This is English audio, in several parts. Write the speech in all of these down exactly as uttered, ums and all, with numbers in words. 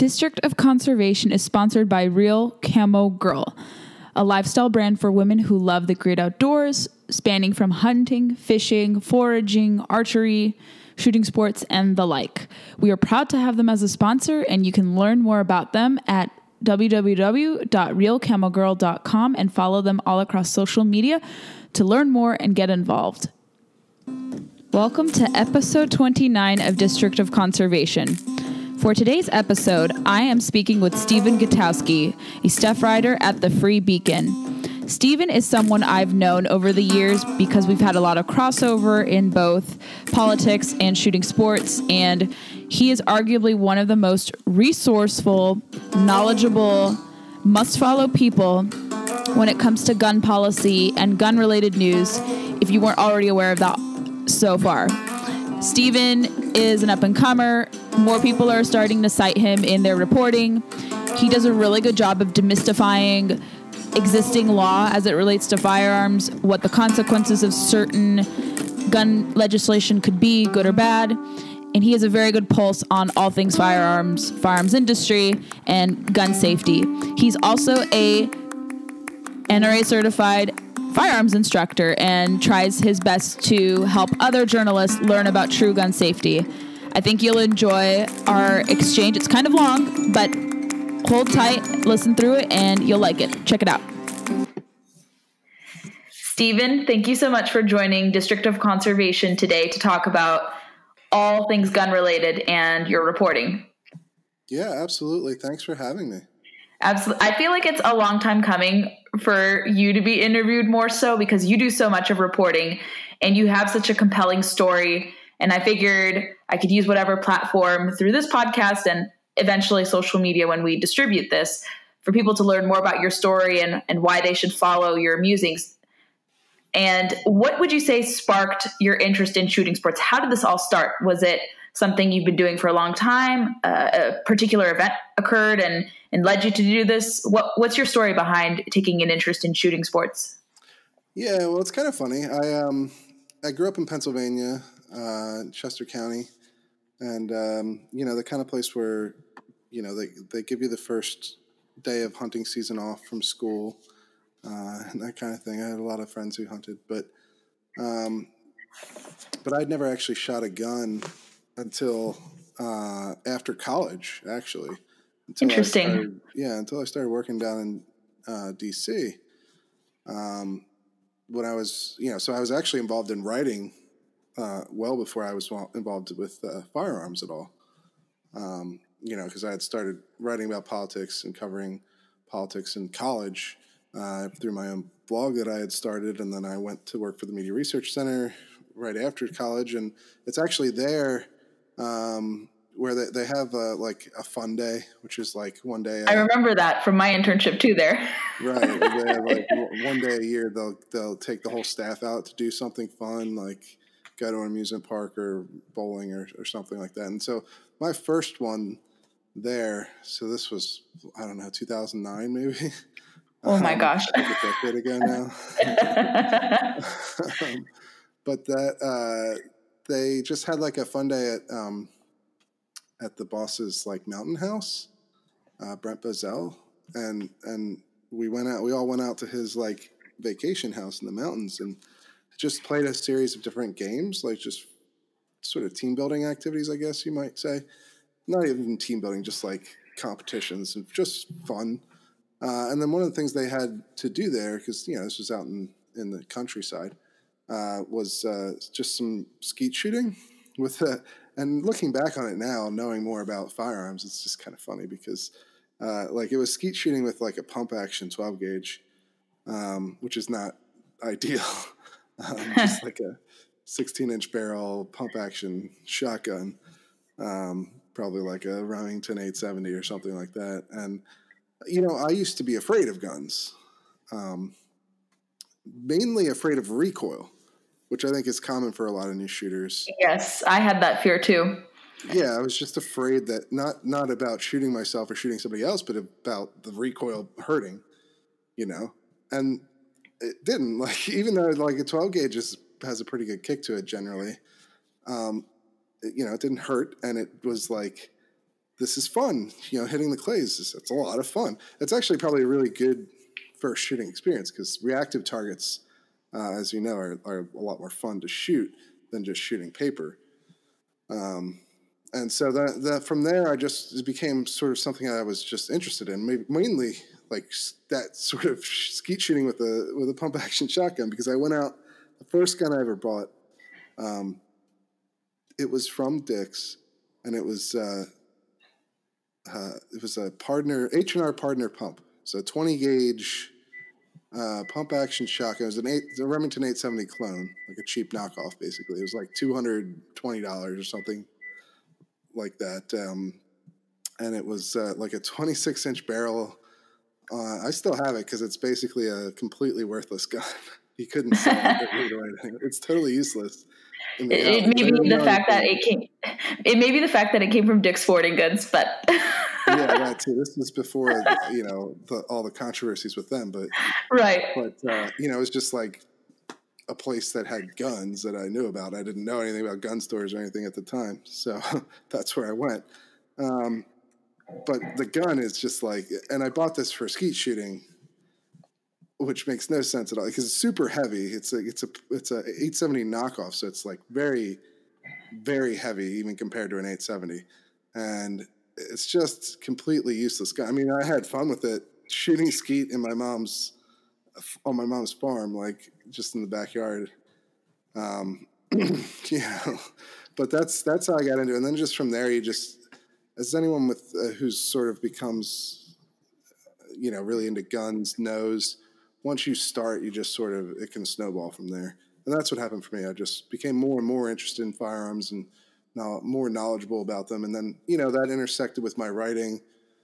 District of Conservation is sponsored by Real Camo Girl, a lifestyle brand for women who love the great outdoors, spanning from hunting, fishing, foraging, archery, shooting sports, and the like. We are proud to have them as a sponsor, and you can learn more about them at w w w dot real camo girl dot com and follow them all across social media to learn more and get involved. Welcome to episode twenty-nine of District of Conservation. For today's episode, I am speaking with Stephen Gutowski, a staff writer at the Free Beacon. Stephen is someone I've known over the years because we've had a lot of crossover in both politics and shooting sports, and he is arguably one of the most resourceful, knowledgeable, must-follow people when it comes to gun policy and gun-related news, if you weren't already aware of that so far. Stephen is an up-and-comer. More people are starting to cite him in their reporting. He does a really good job of demystifying existing law as it relates to firearms, what the consequences of certain gun legislation could be, good or bad. And he has a very good pulse on all things firearms, firearms industry, and gun safety. He's also a N R A certified firearms instructor and tries his best to help other journalists learn about true gun safety. I think you'll enjoy our exchange. It's kind of long, but hold tight, listen through it, and you'll like it. Check it out. Stephen, thank you so much for joining District of Conservation today to talk about all things gun related and your reporting. Yeah, absolutely. Thanks for having me. Absolutely. I feel like it's a long time coming for you to be interviewed more so because you do so much of reporting and you have such a compelling story. And I figured I could use whatever platform through this podcast and eventually social media when we distribute this for people to learn more about your story and, and why they should follow your musings. And what would you say sparked your interest in shooting sports? How did this all start? Was it something you've been doing for a long time? Uh, a particular event occurred and, and led you to do this? What, what's your story behind taking an interest in shooting sports? Yeah, well, it's kind of funny. I um I grew up in Pennsylvania, uh, Chester County, and um, you know, the kind of place where, you know, they they give you the first day of hunting season off from school, uh, and that kind of thing. I had a lot of friends who hunted, but um, but I'd never actually shot a gun until uh, after college, actually. Until Interesting. I started, yeah, until I started working down in uh, D C. Um, when I was, you know, so I was actually involved in writing uh, well before I was involved with uh, firearms at all. Um, you know, because I had started writing about politics and covering politics in college uh, through my own blog that I had started, and then I went to work for the Media Research Center right after college, and it's actually there um, where they, they have uh, like a fun day, which is like one day. I remember that from my internship too there. Right. They have like one day a year they'll they'll take the whole staff out to do something fun, like go to an amusement park or bowling or, or something like that. And so my first one there, so this was, I don't know, two thousand nine maybe. Oh my um, gosh. I think it's that ago now. um, but that uh, they just had like a fun day at um, at the boss's like mountain house, uh, Brent Bozell, and and we went out. We all went out to his like vacation house in the mountains and just played a series of different games, like just sort of team building activities, I guess you might say. Not even team building, just like competitions and just fun. Uh, and then one of the things they had to do there, because you know this was out in in the countryside, uh, was uh, just some skeet shooting with uh, and looking back on it now, knowing more about firearms, it's just kind of funny because uh, like it was skeet shooting with like a pump action twelve gauge, um, which is not ideal. um, just like a sixteen inch barrel pump action shotgun, um, probably like a Remington eight seventy or something like that. And you know, I used to be afraid of guns, um, mainly afraid of recoil, which I think is common for a lot of new shooters. Yes, I had that fear too. Yeah, I was just afraid that not not about shooting myself or shooting somebody else, but about the recoil hurting, you know. And it didn't. Like even though like a twelve gauge is, has a pretty good kick to it generally, um, it, you know, it didn't hurt, and it was like this is fun. You know, hitting the clays, is, it's a lot of fun. It's actually probably a really good first shooting experience because reactive targets, uh, as you know, are, are a lot more fun to shoot than just shooting paper. Um, and so that, that from there, I just it became sort of something I was just interested in, maybe, mainly like that sort of skeet shooting with a with a pump action shotgun. Because I went out, the first gun I ever bought, um, it was from Dick's, and it was uh, uh, it was a partner H and R Partner pump, so a twenty gauge uh, pump action shotgun. It was an eight, a Remington eight seventy clone, like a cheap knockoff. Basically, it was like two hundred twenty dollars or something like that, um, and it was uh, like a twenty-six inch barrel. Uh, I still have it because it's basically a completely worthless gun. You couldn't sell it. It's totally useless. It, it may be the fact that it came. It may be the fact that it came from Dick's Sporting Goods, but yeah, that too. This was before you know the, all the controversies with them, but right. But uh, you know, it was just like a place that had guns that I knew about. I didn't know anything about gun stores or anything at the time, so that's where I went. Um, but the gun is just like, and I bought this for skeet shooting, which makes no sense at all because it's super heavy. It's a it's a it's a eight seventy knockoff, so it's like very, very heavy even compared to an eight seventy, and it's just completely useless gun. I mean, I had fun with it shooting skeet in my mom's on my mom's farm, like just in the backyard. Um, you know, but that's that's how I got into it. And then just from there, you just as anyone with uh, who's sort of becomes, you know, really into guns knows. Once you start, you just sort of, it can snowball from there. And that's what happened for me. I just became more and more interested in firearms and now more knowledgeable about them. And then, you know, that intersected with my writing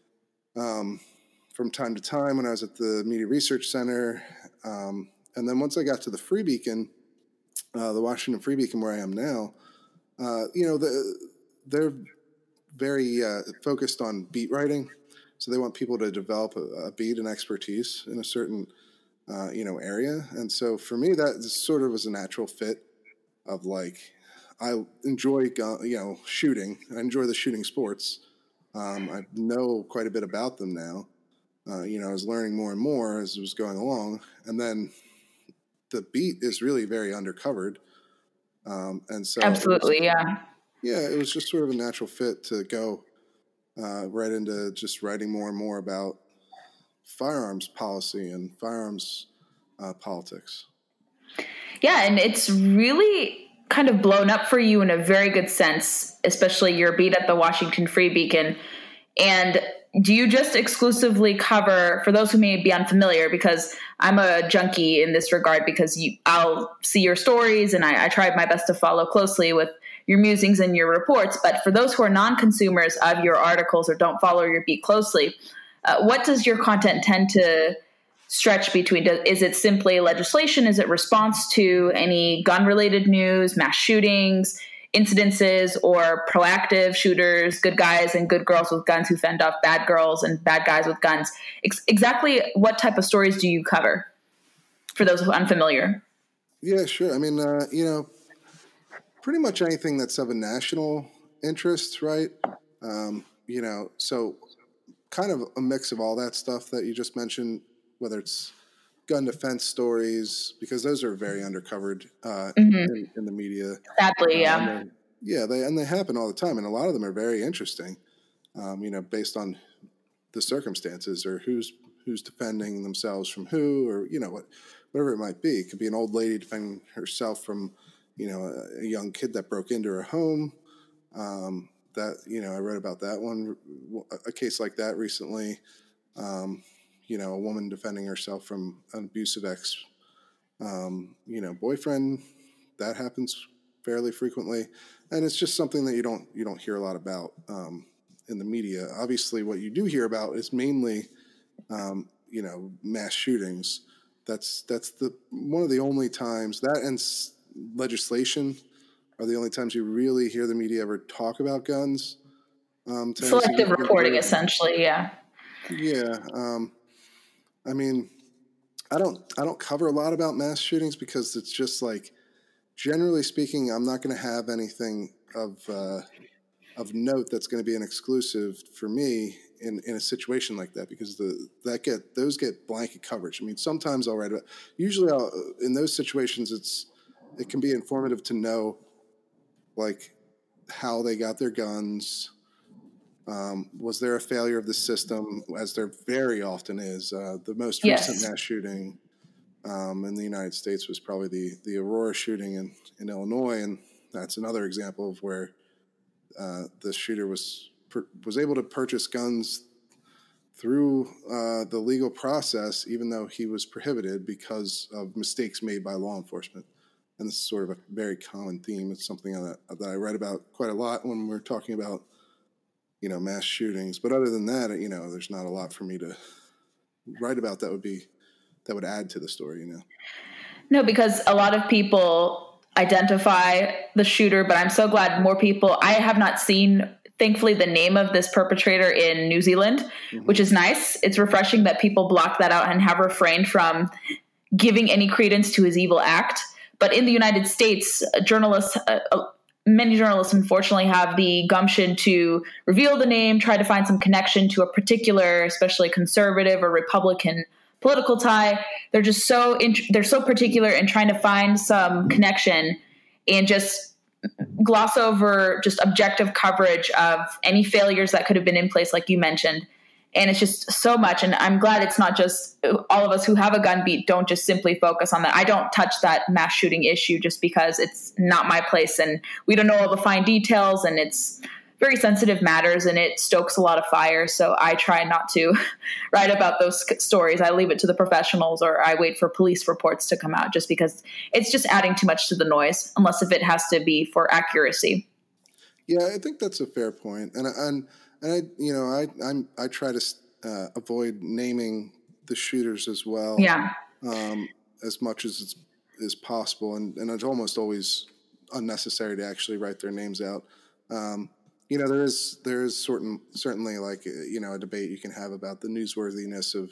um, from time to time when I was at the Media Research Center. Um, and then once I got to the Free Beacon, uh, the Washington Free Beacon where I am now, uh, you know, the, they're very uh, focused on beat writing. So they want people to develop a, a beat and expertise in a certain Uh, you know, area. And so for me, that sort of was a natural fit of like, I enjoy, gun, you know, shooting. I enjoy the shooting sports. Um, I know quite a bit about them now. Uh, you know, I was learning more and more as it was going along. And then the beat is really very undercovered. Um, and so absolutely, was, yeah. Yeah, it was just sort of a natural fit to go uh, right into just writing more and more about firearms policy and firearms uh, politics. Yeah, and it's really kind of blown up for you in a very good sense, especially your beat at the Washington Free Beacon. And do you just exclusively cover, for those who may be unfamiliar, because I'm a junkie in this regard, because you, I'll see your stories and I, I try my best to follow closely with your musings and your reports. But for those who are non-consumers of your articles or don't follow your beat closely, Uh, what does your content tend to stretch between? Does, is it simply legislation? Is it response to any gun-related news, mass shootings, incidences, or proactive shooters, good guys and good girls with guns who fend off bad girls and bad guys with guns? Ex- exactly what type of stories do you cover for those who are unfamiliar? Yeah, sure. I mean, uh, you know, pretty much anything that's of a national interest, right? Um, you know, so kind of a mix of all that stuff that you just mentioned, whether it's gun defense stories, because those are very undercovered uh, mm-hmm. in, in the media. Sadly, yeah. Uh, and yeah, they and they happen all the time, and a lot of them are very interesting. Um, you know, based on the circumstances or who's who's defending themselves from who, or you know what, whatever it might be. It could be an old lady defending herself from, you know, a, a young kid that broke into her home. Um, That, you know, I read about that one, a case like that recently. Um, you know, a woman defending herself from an abusive ex, um, you know, boyfriend. That happens fairly frequently, and it's just something that you don't you don't hear a lot about um, in the media. Obviously, what you do hear about is mainly, um, you know, mass shootings. That's that's the one of the only times that and s- legislation are the only times you really hear the media ever talk about guns. Um, Selective reporting, essentially, yeah. Yeah. Um, I mean, I don't I don't cover a lot about mass shootings because it's just like, generally speaking, I'm not going to have anything of uh, of note that's going to be an exclusive for me in, in a situation like that, because the that get those get blanket coverage. I mean, sometimes I'll write about. Usually, I'll, in those situations, it's it can be informative to know, like, how they got their guns. Um, was there a failure of the system, as there very often is? Uh, the most Yes. recent mass shooting um, in the United States was probably the the Aurora shooting in, in Illinois, and that's another example of where uh, the shooter was per, was able to purchase guns through uh, the legal process, even though he was prohibited because of mistakes made by law enforcement. And this is sort of a very common theme. It's something that, that I read about quite a lot when we're talking about, you know, mass shootings. But other than that, you know, there's not a lot for me to write about that would be that would add to the story, you know. No, because a lot of people identify the shooter, but I'm so glad more people. I have not seen, thankfully, the name of this perpetrator in New Zealand, mm-hmm. which is nice. It's refreshing that people block that out and have refrained from giving any credence to his evil act. But in the United States, journalists, uh, many journalists, unfortunately, have the gumption to reveal the name, try to find some connection to a particular, especially conservative or Republican political tie. They're just so int- they're so particular in trying to find some connection and just gloss over just objective coverage of any failures that could have been in place, like you mentioned. And it's just so much. And I'm glad it's not just all of us who have a gun beat don't just simply focus on that. I don't touch that mass shooting issue just because it's not my place and we don't know all the fine details, and it's very sensitive matters and it stokes a lot of fire. So I try not to write about those stories. I leave it to the professionals, or I wait for police reports to come out, just because it's just adding too much to the noise, unless if it has to be for accuracy. Yeah, I think that's a fair point. And, and, and I, you know, I, I'm, I try to uh, avoid naming the shooters as well. Yeah. Um, as much as it's is possible. And, and it's almost always unnecessary to actually write their names out. Um, You know, there is there is certain certainly like you know a debate you can have about the newsworthiness of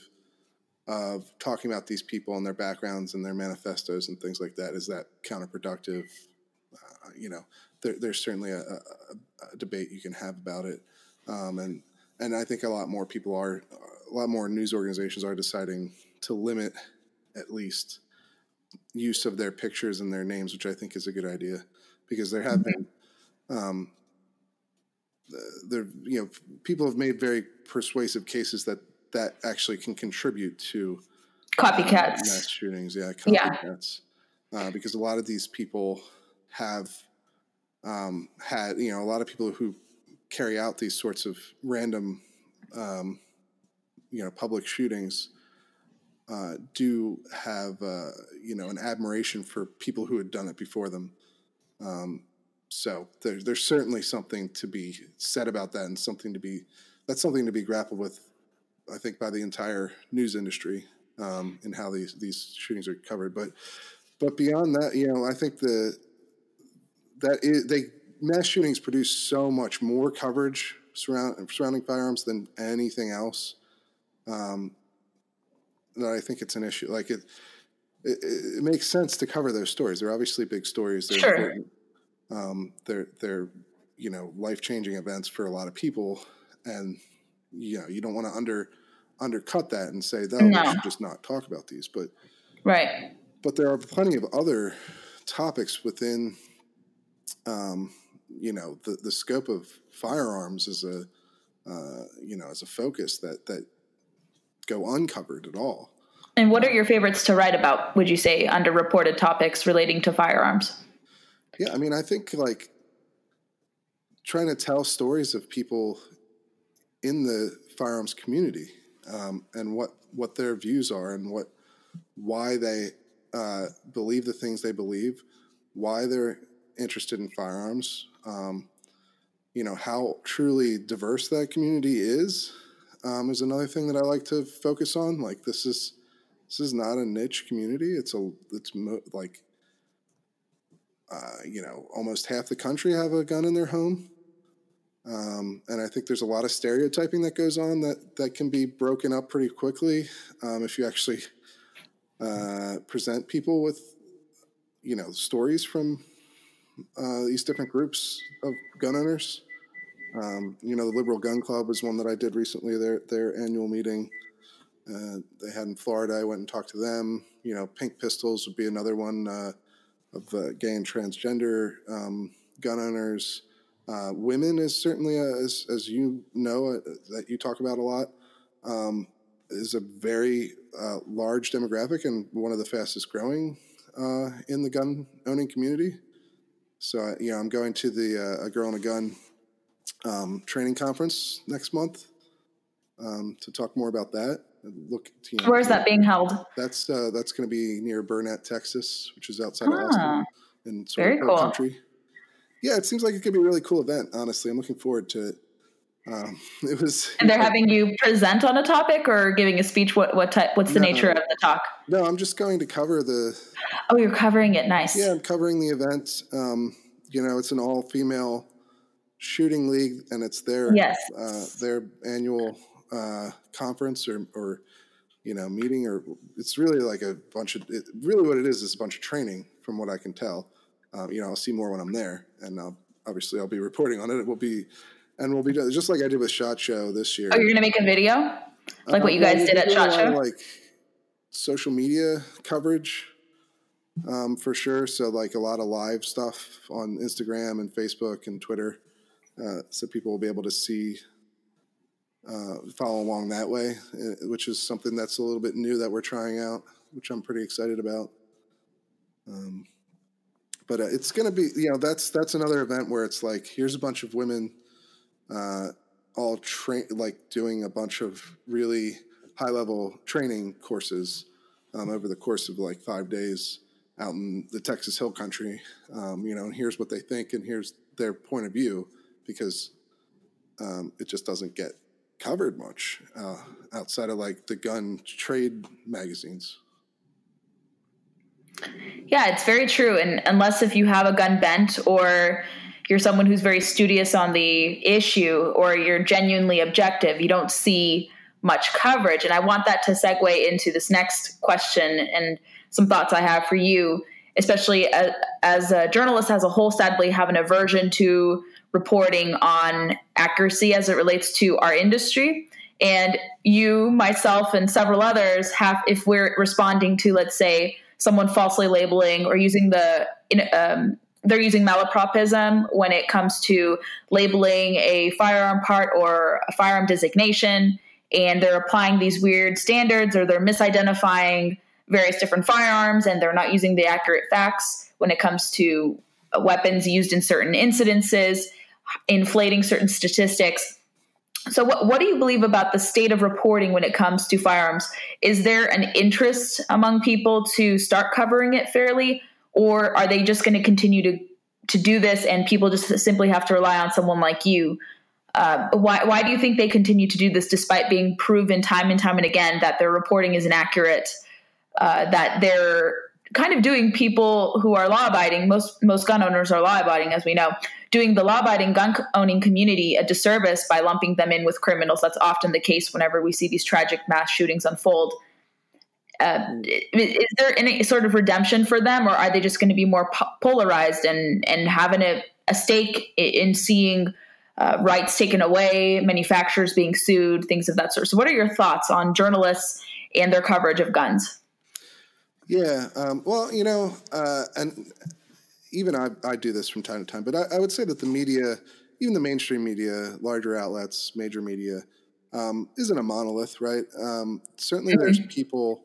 of talking about these people and their backgrounds and their manifestos and things like that. Is that counterproductive? Uh, you know, there, there's certainly a, a, a debate you can have about it, um, and and I think a lot more people are a lot more news organizations are deciding to limit at least use of their pictures and their names, which I think is a good idea, because there have been. Um, There, you know, people have made very persuasive cases that that actually can contribute to copycats, uh, mass shootings. Yeah, copycats. Yeah. Uh, because a lot of these people have um, had, you know, a lot of people who carry out these sorts of random, um, you know, public shootings uh, do have, uh, you know, an admiration for people who had done it before them. Um, So there's there's certainly something to be said about that, and something to be that's something to be grappled with, I think, by the entire news industry um, and how these these shootings are covered. But but beyond that, you know, I think the that is, they mass shootings produce so much more coverage surround, surrounding firearms than anything else. Um, that I think it's an issue. Like it, it, it makes sense to cover those stories. They're obviously big stories. They're sure. important. Um, they're, they're, you know, life-changing events for a lot of people. And, you know, you don't want to under, undercut that and say, no, no. we should just not talk about these. But, right. But there are plenty of other topics within, um, you know, the, the scope of firearms as a, uh, you know, as a focus that, that go uncovered at all. And what are your favorites to write about, would you say, underreported topics relating to firearms? Yeah, I mean, I think like trying to tell stories of people in the firearms community um, and what, what their views are and what why they uh, believe the things they believe, why they're interested in firearms, um, you know, how truly diverse that community is um, is another thing that I like to focus on. Like this is this is not a niche community. It's a it's mo- like. Uh, you know, almost half the country have a gun in their home. Um, and I think there's a lot of stereotyping that goes on that, that can be broken up pretty quickly um, if you actually uh, present people with, you know, stories from uh, these different groups of gun owners. Um, you know, the Liberal Gun Club was one that I did recently, their their annual meeting. Uh, they had in Florida. I went and talked to them. You know, Pink Pistols would be another one uh, of uh, gay and transgender um, gun owners. Uh, women is certainly, a, as, as you know, uh, that you talk about a lot, um, is a very uh, large demographic and one of the fastest growing uh, in the gun owning community. So, uh, you know, I'm going to the uh, A Girl and a Gun um, training conference next month um, to talk more about that. Look, you know, where's that being held? That's uh, that's going to be near Burnett, Texas, which is outside ah, of Austin, in sort very of cool country. Yeah, it seems like it could be a really cool event. Honestly, I'm looking forward to it. Um, it was. And they're having you present on a topic or giving a speech. What what type? What's the no, nature of the talk? No, I'm just going to cover the. Oh, you're covering it. Nice. Yeah, I'm covering the event. Um, you know, it's an all-female shooting league, and it's their yes. uh, their annual uh, conference or or. you know, meeting, or it's really like a bunch of, it, really what it is is a bunch of training from what I can tell. Um, you know, I'll see more when I'm there, and I'll, obviously I'll be reporting on it. It will be, and we'll be just like I did with SHOT Show this year. Oh, you're going to make a video? Like uh, what you guys well, did at SHOT Show? Like social media coverage, um, for sure. So like a lot of live stuff on Instagram and Facebook and Twitter. Uh, so people will be able to see, Uh, follow along that way, which is something that's a little bit new that we're trying out, which I'm pretty excited about. Um, but uh, it's going to be, you know, that's that's another event where it's like, here's a bunch of women uh, all train, like doing a bunch of really high level training courses um, over the course of like five days out in the Texas Hill Country. Um, you know, and here's what they think, and here's their point of view, because um, it just doesn't get covered much uh, outside of like the gun trade magazines. Yeah, it's very true. And unless if you have a gun bent, or you're someone who's very studious on the issue, or you're genuinely objective, you don't see much coverage. And I want that to segue into this next question and some thoughts I have for you, especially as, as a journalist as a whole, sadly have an aversion to reporting on accuracy as it relates to our industry. And you, myself, and several others have, if we're responding to, let's say, someone falsely labeling or using the, um, they're using malapropism when it comes to labeling a firearm part or a firearm designation, and they're applying these weird standards, or they're misidentifying various different firearms, and they're not using the accurate facts when it comes to weapons used in certain incidences, inflating certain statistics. So what, what do you believe about the state of reporting when it comes to firearms? Is there an interest among people to start covering it fairly, or are they just going to continue to, to do this and people just simply have to rely on someone like you? Uh, why, why do you think they continue to do this despite being proven time and time and again that their reporting is inaccurate, uh, that they're kind of doing people who are law-abiding, most most gun owners are law-abiding, as we know, doing the law-abiding gun-owning community a disservice by lumping them in with criminals? That's often the case whenever we see these tragic mass shootings unfold. Uh, is there any sort of redemption for them, or are they just going to be more po- polarized and, and having a, a stake in seeing uh, rights taken away, manufacturers being sued, things of that sort? So what are your thoughts on journalists and their coverage of guns? Yeah, um, well, you know, uh, and even I, I do this from time to time, but I, I would say that the media, even the mainstream media, larger outlets, major media, um, isn't a monolith, right? Um, certainly mm-hmm. There's people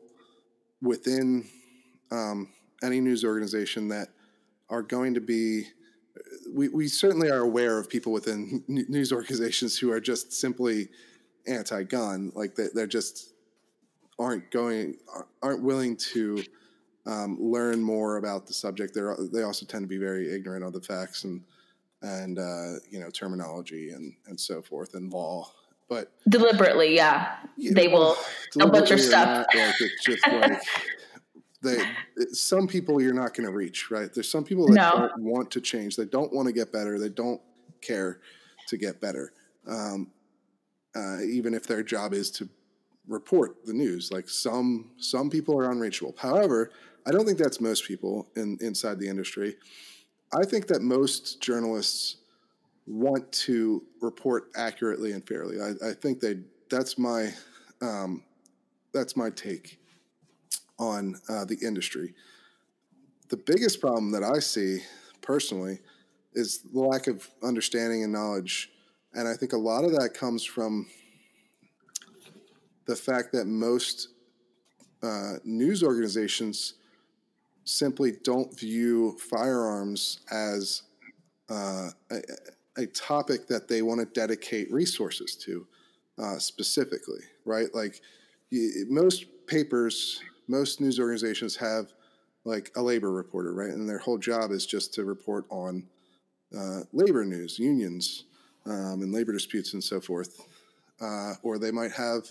within um, any news organization that are going to be, we, we certainly are aware of people within news organizations who are just simply anti-gun, like they, they're just aren't going, aren't willing to um, learn more about the subject. They're, they also tend to be very ignorant of the facts and, and, uh, you know, terminology and, and so forth and law, but deliberately, yeah, you they know, will butcher stuff. Not, like, it's just like they, it, some people you're not going to reach, right? There's some people that no. don't want to change. They don't want to get better. They don't care to get better. Um, uh, even if their job is to report the news. Like some some people are unreachable. However, I don't think that's most people in inside the industry. I think that most journalists want to report accurately and fairly. I, I think they that's my um, that's my take on uh, the industry. The biggest problem that I see personally is the lack of understanding and knowledge, and I think a lot of that comes from the fact that most uh, news organizations simply don't view firearms as uh, a, a topic that they want to dedicate resources to uh, specifically, right? Like you, most papers, most news organizations have like a labor reporter, right? And their whole job is just to report on uh, labor news, unions, um, and labor disputes and so forth. Uh, or they might have,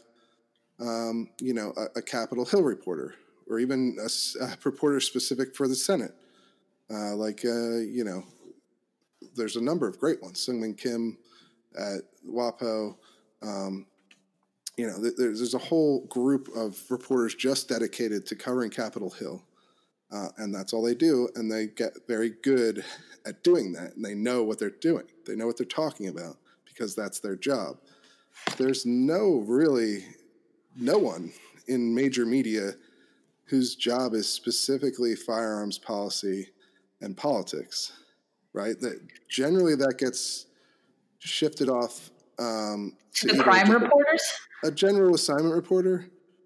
um, you know, a, a Capitol Hill reporter, or even a, a reporter specific for the Senate. Uh, like, uh, you know, there's a number of great ones. Seungmin Kim at WAPO. Um, you know, th- there's, there's a whole group of reporters just dedicated to covering Capitol Hill. Uh, and that's all they do. And they get very good at doing that. And they know what they're doing. They know what they're talking about because that's their job. There's no really, no one in major media whose job is specifically firearms policy and politics, right? That generally that gets shifted off um, to the crime a, reporters, a general assignment reporter,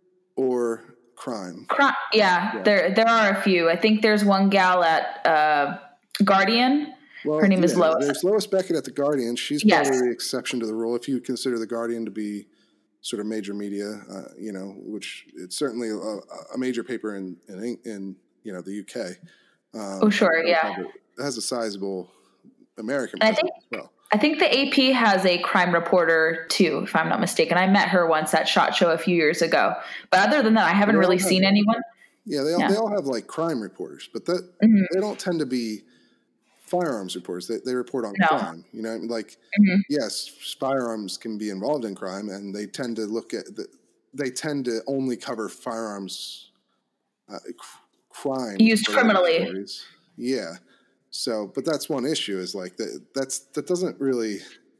or crime. Crime, yeah, yeah, there there are a few. I think there's one gal at uh, Guardian. Well, her name yeah, is Lois. There's Lois Beckett at the Guardian. She's yes. probably the exception to the rule if you consider the Guardian to be sort of major media, uh, you know, which it's certainly a, a major paper in, in, in, you know, the U K. Um, oh, sure. Yeah. It has a sizable American presence I think, as well. I think the A P has a crime reporter too, if I'm not mistaken. I met her once at SHOT Show a few years ago, but other than that, I haven't really have, seen anyone. Yeah. They all, yeah. they all have like crime reporters, but that mm-hmm. they don't tend to be firearms reporters. They, they report on no. crime, you know, like, mm-hmm. yes, firearms can be involved in crime, and they tend to look at the, they tend to only cover firearms uh, cr- crime used criminally. Yeah. So, but that's one issue is like that, that's, that doesn't really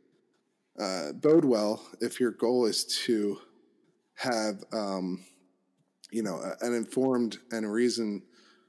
uh, bode well if your goal is to have, um, you know, an informed and reasoned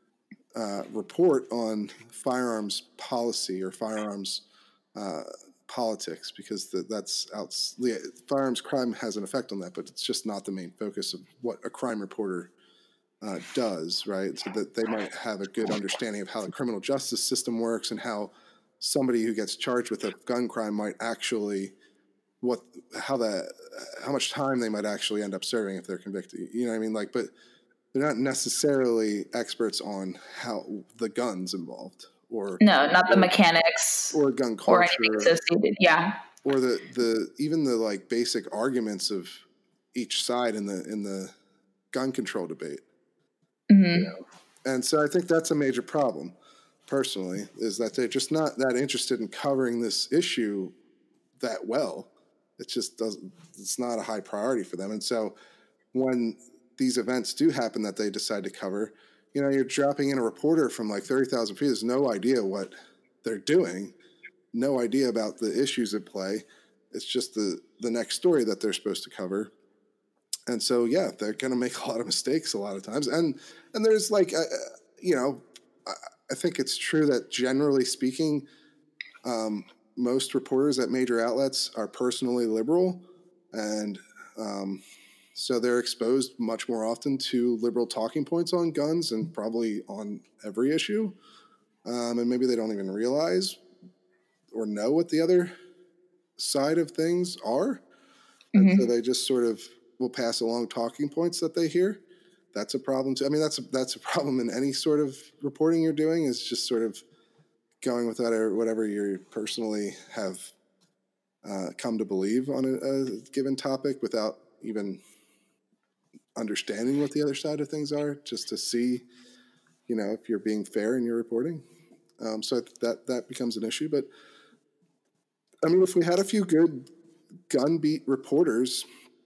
Uh, report on firearms policy or firearms uh, politics, because the, that's out, the, firearms crime has an effect on that, but it's just not the main focus of what a crime reporter uh, does, right? So that they might have a good understanding of how the criminal justice system works and how somebody who gets charged with a gun crime might actually, what, how that, how much time they might actually end up serving if they're convicted. You know what I mean? Like, but they're not necessarily experts on how the guns involved, or no, not or, the mechanics or gun culture, or anything associated. Yeah, or the, the even the like basic arguments of each side in the in the gun control debate. Mm-hmm. You know? And so I think that's a major problem. Personally, is that they're just not that interested in covering this issue that well. It just doesn't. It's not a high priority for them, and so when these events do happen that they decide to cover, you know, you're dropping in a reporter from like thirty thousand feet. There's no idea what they're doing, no idea about the issues at play. It's just the, the next story that they're supposed to cover. And so, yeah, they're going to make a lot of mistakes a lot of times. And, and there's like, uh, you know, I, I think it's true that generally speaking, um, most reporters at major outlets are personally liberal, and, um, so they're exposed much more often to liberal talking points on guns and probably on every issue. Um, and maybe they don't even realize or know what the other side of things are. Mm-hmm. And so they just sort of will pass along talking points that they hear. That's a problem too. I mean, that's a, that's a problem in any sort of reporting you're doing, is just sort of going with whatever, whatever you personally have uh, come to believe on a, a given topic without even understanding what the other side of things are, just to see, you know, if you're being fair in your reporting. Um, so that that becomes an issue. But I mean, if we had a few good gun beat reporters,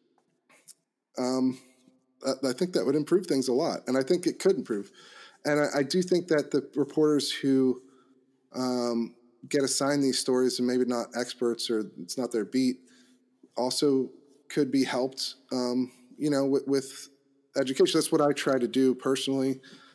um, I, I think that would improve things a lot, and I think it could improve. And I, I do think that the reporters who um, get assigned these stories and maybe not experts or it's not their beat also could be helped, um, you know, with, with education. That's what I try to do personally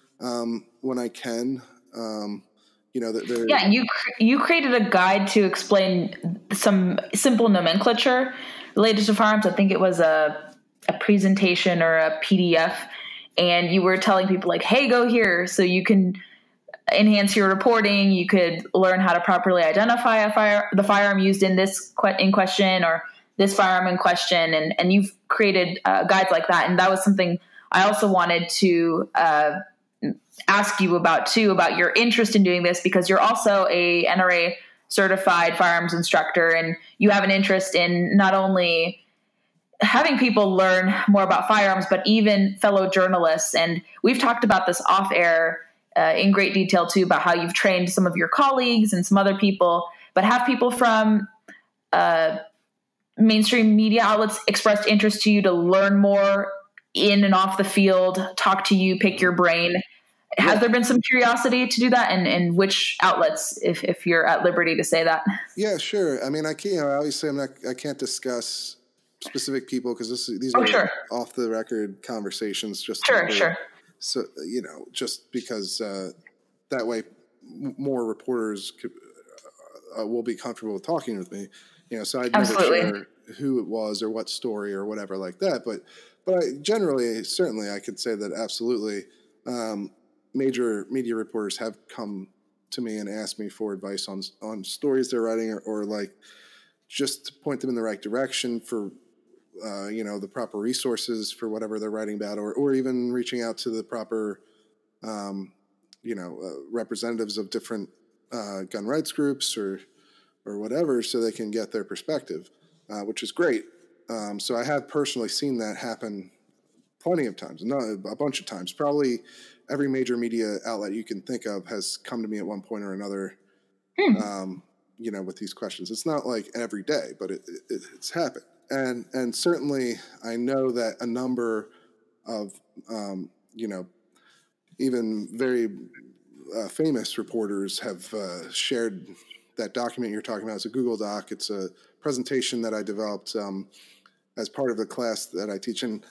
um, when I can. Um, you know, that yeah, you you created a guide to explain some simple nomenclature related to firearms. I think it was a a presentation or a P D F, and you were telling people like, "Hey, go here," so you can enhance your reporting. You could learn how to properly identify a fire, the firearm used in this que- in question, or this firearm in question, and and you've created uh, guides like that. And that was something I also wanted to uh, ask you about too, about your interest in doing this, because you're also a N R A certified firearms instructor, and you have an interest in not only having people learn more about firearms, but even fellow journalists. And we've talked about this off air uh, in great detail too, about how you've trained some of your colleagues and some other people, but have people from uh, mainstream media outlets expressed interest to you to learn more in and off the field, talk to you, pick your brain. Has yeah. there been some curiosity to do that, and, and which outlets, if, if you're at liberty to say that? Yeah, sure. I mean, I can't, you know, obviously I'm not, I can't discuss specific people because this these oh, are sure. off the record conversations. Just sure, sure. So, you know, just because uh, that way more reporters could, uh, will be comfortable with talking with me, you know, so I'd never Absolutely. share who it was or what story or whatever like that. But, but I generally, certainly I could say that absolutely um, major media reporters have come to me and asked me for advice on, on stories they're writing or, or like just to point them in the right direction for, uh, you know, the proper resources for whatever they're writing about, or, or even reaching out to the proper, um, you know, uh, representatives of different uh, gun rights groups or, or whatever, so they can get their perspective, uh, which is great. Um, so I have personally seen that happen plenty of times, not a bunch of times. Probably every major media outlet you can think of has come to me at one point or another, hmm. um, you know, with these questions. It's not like every day, but it, it, it's happened. And and certainly I know that a number of, um, you know, even very uh, famous reporters have uh, shared that document you're talking about. It's a Google Doc. It's a presentation that I developed um, as part of the class that I teach. And,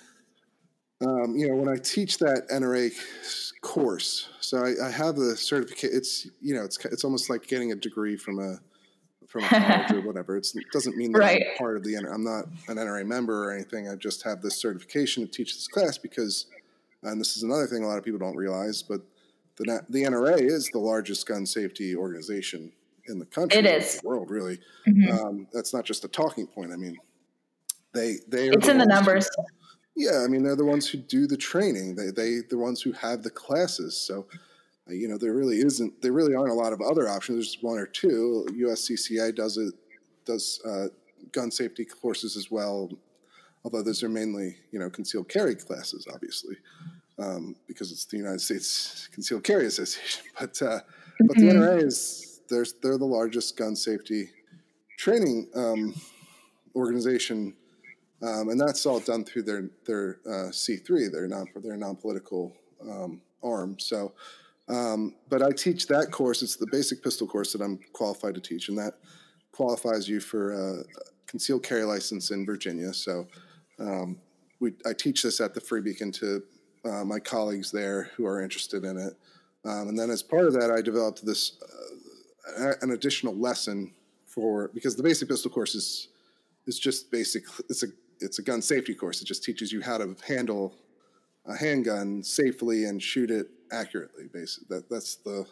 um, you know, when I teach that N R A course, so I, I have the certificate. It's, you know, it's it's almost like getting a degree from a from a college or whatever. It's, it doesn't mean that right. I'm part of the, I'm not an N R A member or anything. I just have this certification to teach this class because, and this is another thing a lot of people don't realize, but the, the N R A is the largest gun safety organization in the country. It is. The world, really. Mm-hmm. Um, that's not just a talking point. I mean, they, they are it's the in the numbers. Who, yeah. I mean, they're the ones who do the training. They, they, the ones who have the classes. So, you know, there really isn't, there really aren't a lot of other options. There's one or two. U S C C A does it, does uh, gun safety courses as well, although those are mainly, you know, concealed carry classes, obviously, um, because it's the United States Concealed Carry Association. But uh, mm-hmm. but the N R A is, there's, they're the largest gun safety training um, organization, um, and that's all done through their their uh, C three, their non their non-political um, arm. So. Um, but I teach that course. It's the basic pistol course that I'm qualified to teach, and that qualifies you for a concealed carry license in Virginia. So um, we, I teach this at the Free Beacon to uh, my colleagues there who are interested in it. Um, and then as part of that, I developed this uh, an additional lesson for, because the basic pistol course is is just basic. It's a it's a gun safety course. It just teaches you how to handle a handgun safely and shoot it accurately. Basically, that that's the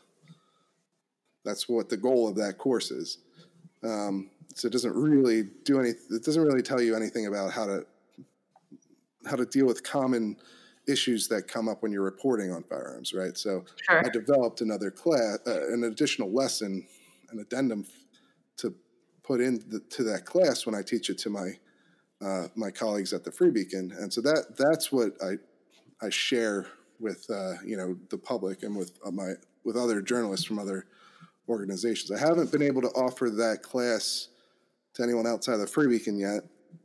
that's what the goal of that course is. Um, so it doesn't really do any. It doesn't really tell you anything about how to how to deal with common issues that come up when you're reporting on firearms, right? So sure. I developed another class, uh, an additional lesson, an addendum f- to put into that class when I teach it to my uh, my colleagues at the Free Beacon, and so that that's what I. I share with uh, you know the public and with uh, my with other journalists from other organizations. I haven't been able to offer that class to anyone outside of the Free Beacon yet,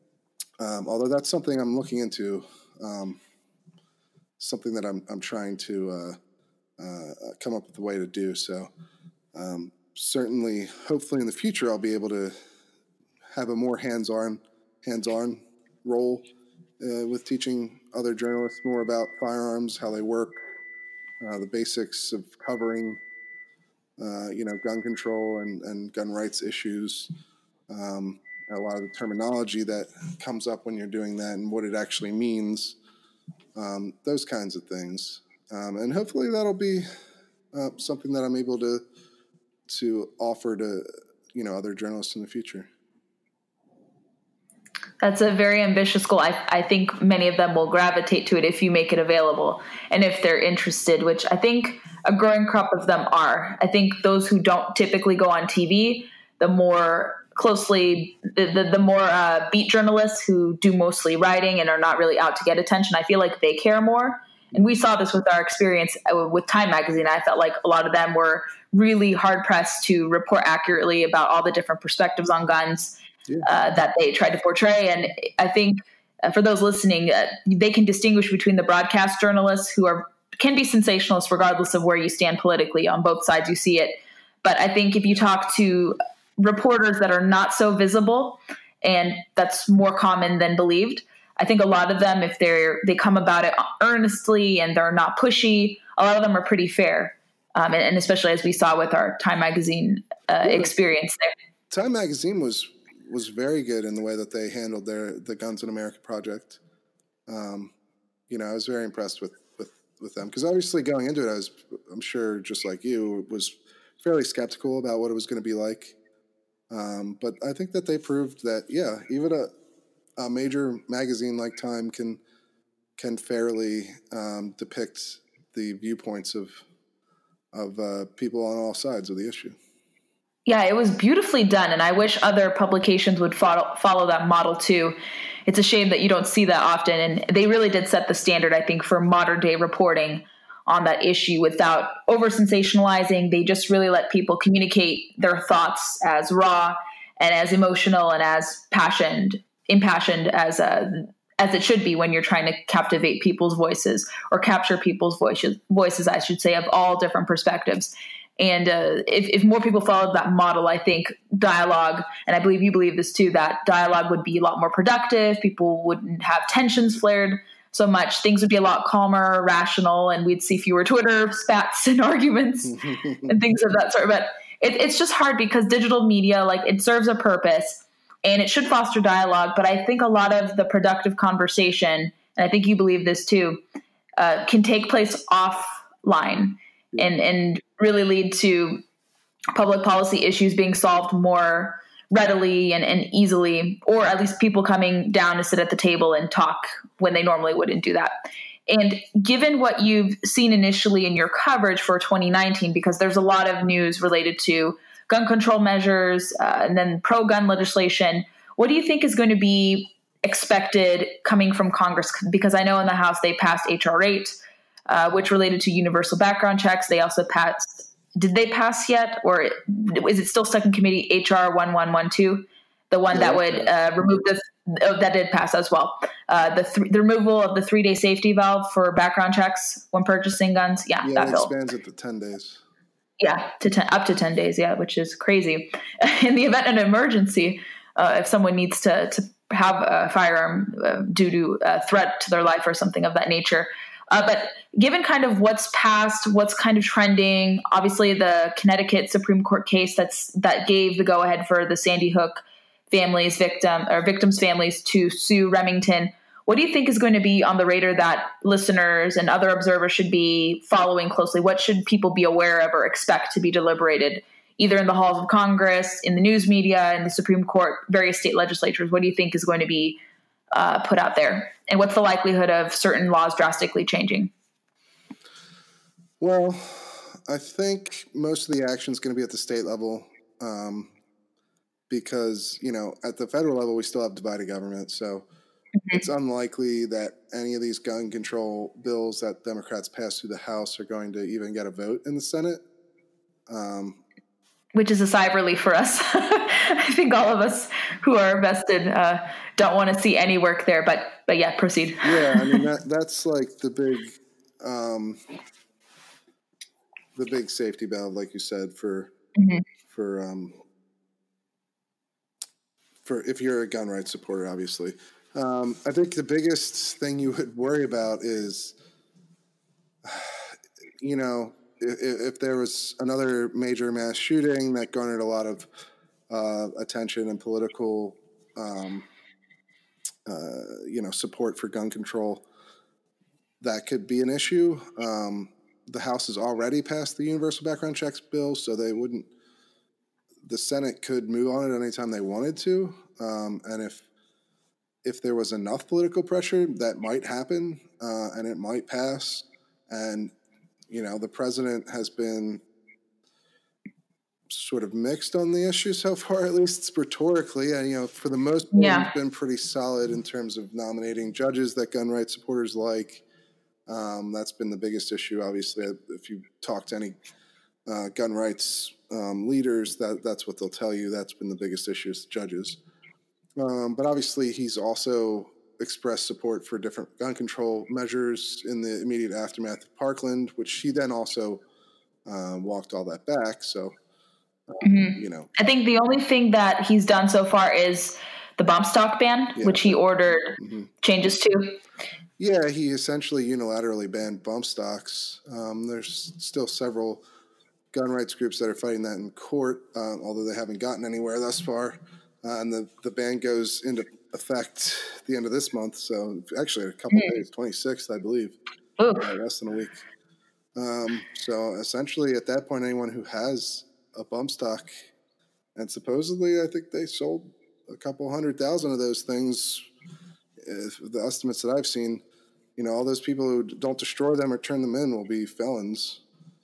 um, although that's something I'm looking into, um, something that I'm I'm trying to uh, uh, come up with a way to do. So um, certainly, hopefully in the future, I'll be able to have a more hands-on, hands-on role uh, with teaching other journalists more about firearms, how they work, uh, the basics of covering, uh, you know, gun control and, and gun rights issues, um, a lot of the terminology that comes up when you're doing that and what it actually means, um, those kinds of things. Um, and hopefully that'll be uh, something that I'm able to to offer to, you know, other journalists in the future. That's a very ambitious goal. I, I think many of them will gravitate to it if you make it available and if they're interested, which I think a growing crop of them are. I think those who don't typically go on T V, the more closely, the, the, the more uh, beat journalists who do mostly writing and are not really out to get attention, I feel like they care more. And we saw this with our experience with Time Magazine. I felt like a lot of them were really hard-pressed to report accurately about all the different perspectives on guns yeah. uh, that they tried to portray. And I think uh, for those listening, uh, they can distinguish between the broadcast journalists who are can be sensationalists regardless of where you stand politically. On both sides, you see it. But I think if you talk to reporters that are not so visible, and that's more common than believed, I think a lot of them, if they're they come about it earnestly and they're not pushy, a lot of them are pretty fair. Um, and, and especially as we saw with our Time Magazine uh, yeah, experience there. Time Magazine was was very good in the way that they handled their the Guns in America project. Um, you know, I was very impressed with with, with them because obviously going into it, I was I'm sure just like you was fairly skeptical about what it was going to be like. Um, but I think that they proved that yeah, even a a major magazine like Time can can fairly um, depict the viewpoints of of uh, people on all sides of the issue. Yeah, it was beautifully done, and I wish other publications would follow, follow that model too. It's a shame that you don't see that often, and they really did set the standard, I think, for modern day reporting on that issue without over sensationalizing. They just really let people communicate their thoughts as raw and as emotional and as passionate. impassioned as a, as it should be when you're trying to captivate people's voices or capture people's voices, voices, I should say, of all different perspectives. And uh, if, if more people followed that model, I think dialogue, and I believe you believe this too, that dialogue would be a lot more productive. People wouldn't have tensions flared so much. Things would be a lot calmer, rational, and we'd see fewer Twitter spats and arguments and things of that sort. But it, it's just hard because digital media, like, it serves a purpose. And it should foster dialogue, but I think a lot of the productive conversation, and I think you believe this too, uh, can take place offline and, and really lead to public policy issues being solved more readily and, and easily, or at least people coming down to sit at the table and talk when they normally wouldn't do that. And given what you've seen initially in your coverage for twenty nineteen, because there's a lot of news related to gun control measures, uh, and then pro-gun legislation, what do you think is going to be expected coming from Congress? Because I know in the House they passed H R eight, uh, which related to universal background checks. They also passed, did they pass yet? Or is it still stuck in committee, H R eleven twelve, the one yeah, that would uh, remove the, oh, that did pass as well. Uh, the, th- the removal of the three-day safety valve for background checks when purchasing guns. Yeah, yeah that it bill. expands it to ten days. Yeah, to ten, up to ten days, yeah, which is crazy. In the event of an emergency, uh, if someone needs to, to have a firearm uh, due to a threat to their life or something of that nature. Uh, but given kind of what's passed, what's kind of trending, obviously the Connecticut Supreme Court case that's that gave the go-ahead for the Sandy Hook families, victim or victims' families to sue Remington. What do you think is going to be on the radar that listeners and other observers should be following closely? What should people be aware of or expect to be deliberated, either in the halls of Congress, in the news media, in the Supreme Court, various state legislatures? What do you think is going to be uh, put out there? And what's the likelihood of certain laws drastically changing? Well, I think most of the action is going to be at the state level um, because, you know, at the federal level, we still have divided government. So it's unlikely that any of these gun control bills that Democrats pass through the House are going to even get a vote in the Senate. Um, Which is a sigh of relief for us. I think all of us who are vested uh, don't want to see any work there. But but yeah, proceed. Yeah, I mean that that's like the big um, the big safety valve, like you said, for mm-hmm. for um, for if you're a gun rights supporter, obviously. Um, I think the biggest thing you would worry about is, you know, if, if there was another major mass shooting that garnered a lot of uh, attention and political, um, uh, you know, support for gun control, that could be an issue. Um, the House has already passed the universal background checks bill, so they wouldn't. The Senate could move on it anytime they wanted to, um, and if if there was enough political pressure, that might happen, uh, and it might pass. And you know, the president has been sort of mixed on the issue so far, at least rhetorically. And you know, for the most part, Yeah. he's been pretty solid in terms of nominating judges that gun rights supporters like. Um, that's been the biggest issue, obviously. If you talk to any uh, gun rights um, leaders, that that's what they'll tell you. That's been the biggest issue is judges. Um, but obviously, he's also expressed support for different gun control measures in the immediate aftermath of Parkland, which he then also um, walked all that back. So, um, Mm-hmm. you know, I think the only thing that he's done so far is the bump stock ban, Yeah. which he ordered mm-hmm. changes to. Yeah, he essentially unilaterally banned bump stocks. Um, there's still several gun rights groups that are fighting that in court, uh, although they haven't gotten anywhere thus far. Uh, and the, the ban goes into effect at the end of this month. So actually a couple Mm. of days, twenty-sixth, I believe, Oof. uh, less than a week. Um, so essentially at that point, anyone who has a bump stock, and supposedly I think they sold a couple hundred thousand of those things, if the estimates that I've seen, you know, all those people who don't destroy them or turn them in will be felons,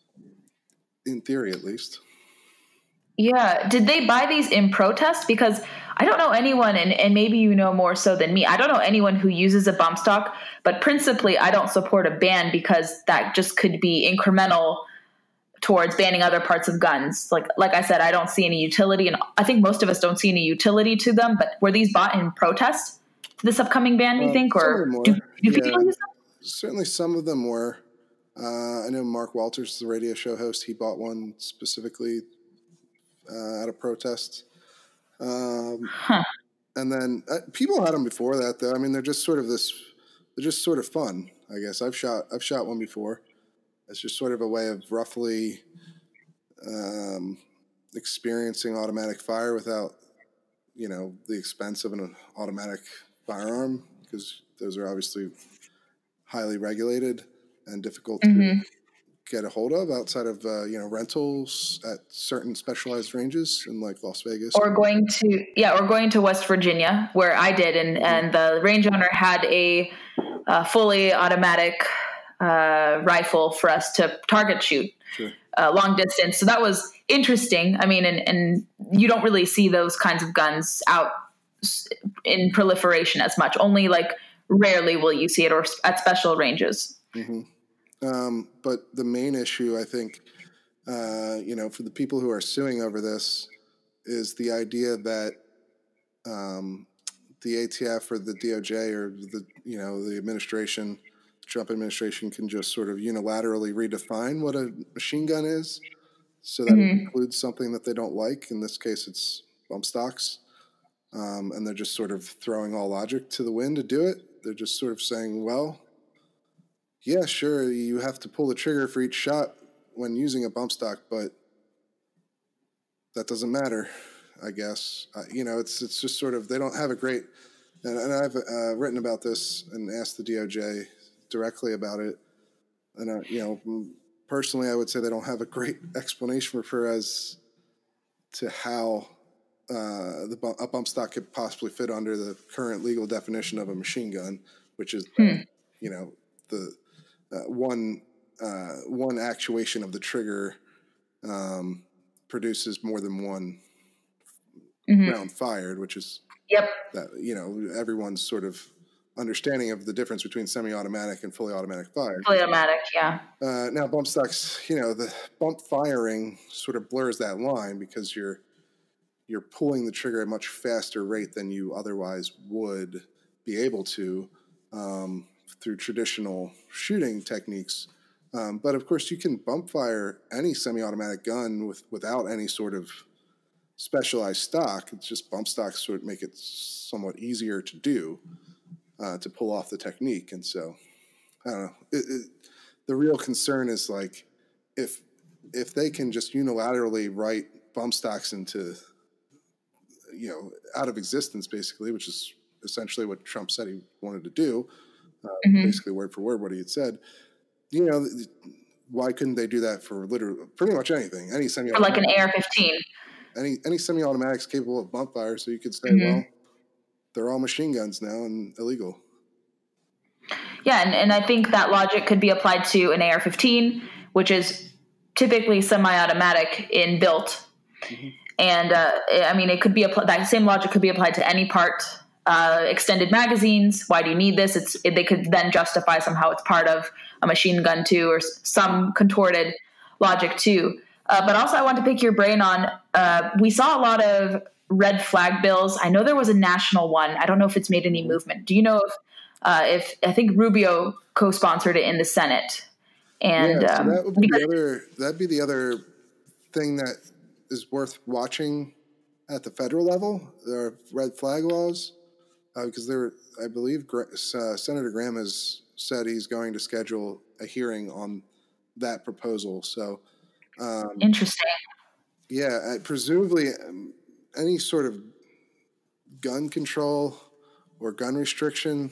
in theory at least. Yeah. Did they buy these in protest? Because I don't know anyone, and, and maybe you know more so than me, I don't know anyone who uses a bump stock, but principally I don't support a ban because that just could be incremental towards banning other parts of guns. Like like I said, I don't see any utility, and I think most of us don't see any utility to them, but were these bought in protest to this upcoming ban, you Uh, think? some of Or them were. do, do Yeah. people use them? Certainly some of them were. Uh, I know Mark Walters, the radio show host, he bought one specifically uh, at a protest. Um, Huh. and then uh, people had them before that, though. I mean, they're just sort of this, they're just sort of fun, I guess. I've shot, I've shot one before. It's just sort of a way of roughly um, experiencing automatic fire without, you know, the expense of an automatic firearm, because those are obviously highly regulated and difficult Mm-hmm. to get a hold of outside of uh, you know, rentals at certain specialized ranges in like Las Vegas. Or going to yeah, or going to West Virginia, where I did, and Mm-hmm. and the range owner had a, uh fully automatic uh, rifle for us to target shoot. Sure. Uh, long distance. So that was interesting. I mean, and, and you don't really see those kinds of guns out in proliferation as much. Only like rarely will you see it, or at special ranges. Mm-hmm. Um, but the main issue, I think, uh, you know, for the people who are suing over this, is the idea that um, the A T F or the D O J or the, you know, the administration, the Trump administration, can just sort of unilaterally redefine what a machine gun is, so that Mm-hmm. it includes something that they don't like. In this case, it's bump stocks. Um, and they're just sort of throwing all logic to the wind to do it. They're just sort of saying, well, yeah, sure, you have to pull the trigger for each shot when using a bump stock, but that doesn't matter, I guess. Uh, you know, it's it's just sort of, they don't have a great, and, and I've uh, written about this and asked the D O J directly about it. And, uh, you know, personally, I would say they don't have a great explanation for as to how uh, the bump, a bump stock could possibly fit under the current legal definition of a machine gun, which is, Hmm. you know, the uh, one uh, one actuation of the trigger um, produces more than one Mm-hmm. round fired, which is Yep. that, you know, everyone's sort of understanding of the difference between semi-automatic and fully automatic fire. Fully automatic. Yeah. Uh, now, bump stocks, you know, the bump firing sort of blurs that line because you're you're pulling the trigger at a much faster rate than you otherwise would be able to um, through traditional shooting techniques. Um, but of course, you can bump fire any semi-automatic gun with without any sort of specialized stock. It's just bump stocks would make it somewhat easier to do, uh, to pull off the technique. And so, I don't know. It, it, the real concern is like if if they can just unilaterally write bump stocks into, you know, out of existence, basically, which is essentially what Trump said he wanted to do, uh, mm-hmm. basically word for word what he had said. You know, why couldn't they do that for literally pretty much anything? Any semi like an A R fifteen. Any any semi-automatics capable of bump fire, so you could say, mm-hmm. well, they're all machine guns now and illegal. Yeah, and, and I think that logic could be applied to an A R fifteen, which is typically semi-automatic in built. Mm-hmm. And, uh, I mean, it could be apl- that same logic could be applied to any part. Uh, extended magazines, why do you need this? It's it, they could then justify somehow it's part of a machine gun too, or s- some contorted logic too. Uh, but also I want to pick your brain on, uh, we saw a lot of red flag bills. I know there was a national one. I don't know if it's made any movement. Do you know if, uh, if I think Rubio co-sponsored it in the Senate? And yeah, so um, that would be the other, that'd be the other thing that is worth watching at the federal level. There are red flag laws, uh, because there, I believe uh, Senator Graham has said he's going to schedule a hearing on that proposal. So, Um, Interesting. Yeah, uh, presumably um, any sort of gun control or gun restriction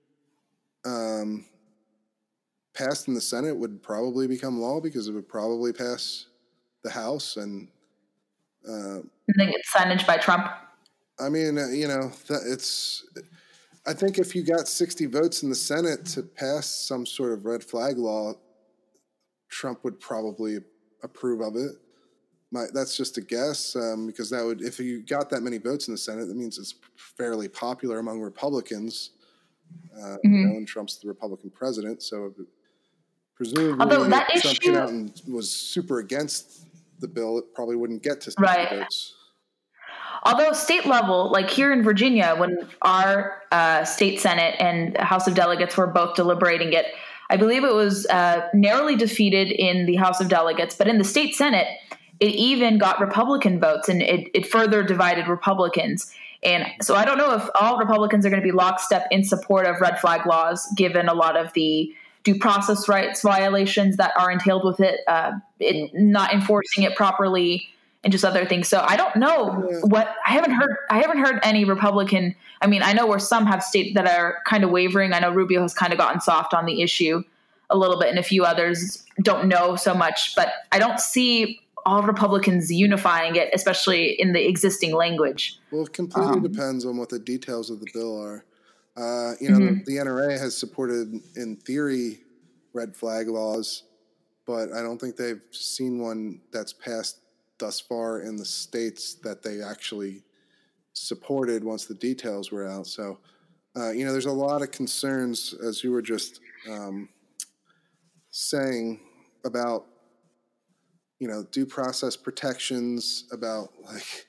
um, passed in the Senate would probably become law because it would probably pass the House. And uh, you think it's signage by Trump? I mean, uh, you know, th- it's. I think if you got sixty votes in the Senate to pass some sort of red flag law, Trump would probably approve of it. My, that's just a guess, um, because that would, if you got that many votes in the Senate, that means it's fairly popular among Republicans. Uh, mm-hmm. You know, and Trump's the Republican president, so presumably Although that if Trump issue, came out and was super against the bill, it probably wouldn't get to sixty right. votes. Although state level, like here in Virginia, when our uh, state Senate and House of Delegates were both deliberating it, I believe it was uh, narrowly defeated in the House of Delegates, but in the state Senate, it even got Republican votes, and it, it further divided Republicans. And so I don't know if all Republicans are going to be lockstep in support of red flag laws, given a lot of the due process rights violations that are entailed with it, uh, it not enforcing it properly, and just other things. So I don't know yeah. what I haven't heard. I haven't heard any Republican. I mean, I know where some have states that are kind of wavering. I know Rubio has kind of gotten soft on the issue a little bit, and a few others don't know so much. But I don't see all Republicans unifying it, especially in the existing language. Well, it completely um, depends on what the details of the bill are. Uh, you know, mm-hmm. the, the N R A has supported, in theory, red flag laws, but I don't think they've seen one that's passed thus far in the states that they actually supported once the details were out. So, uh, you know, there's a lot of concerns, as you were just um, saying, about, you know, due process protections, about, like,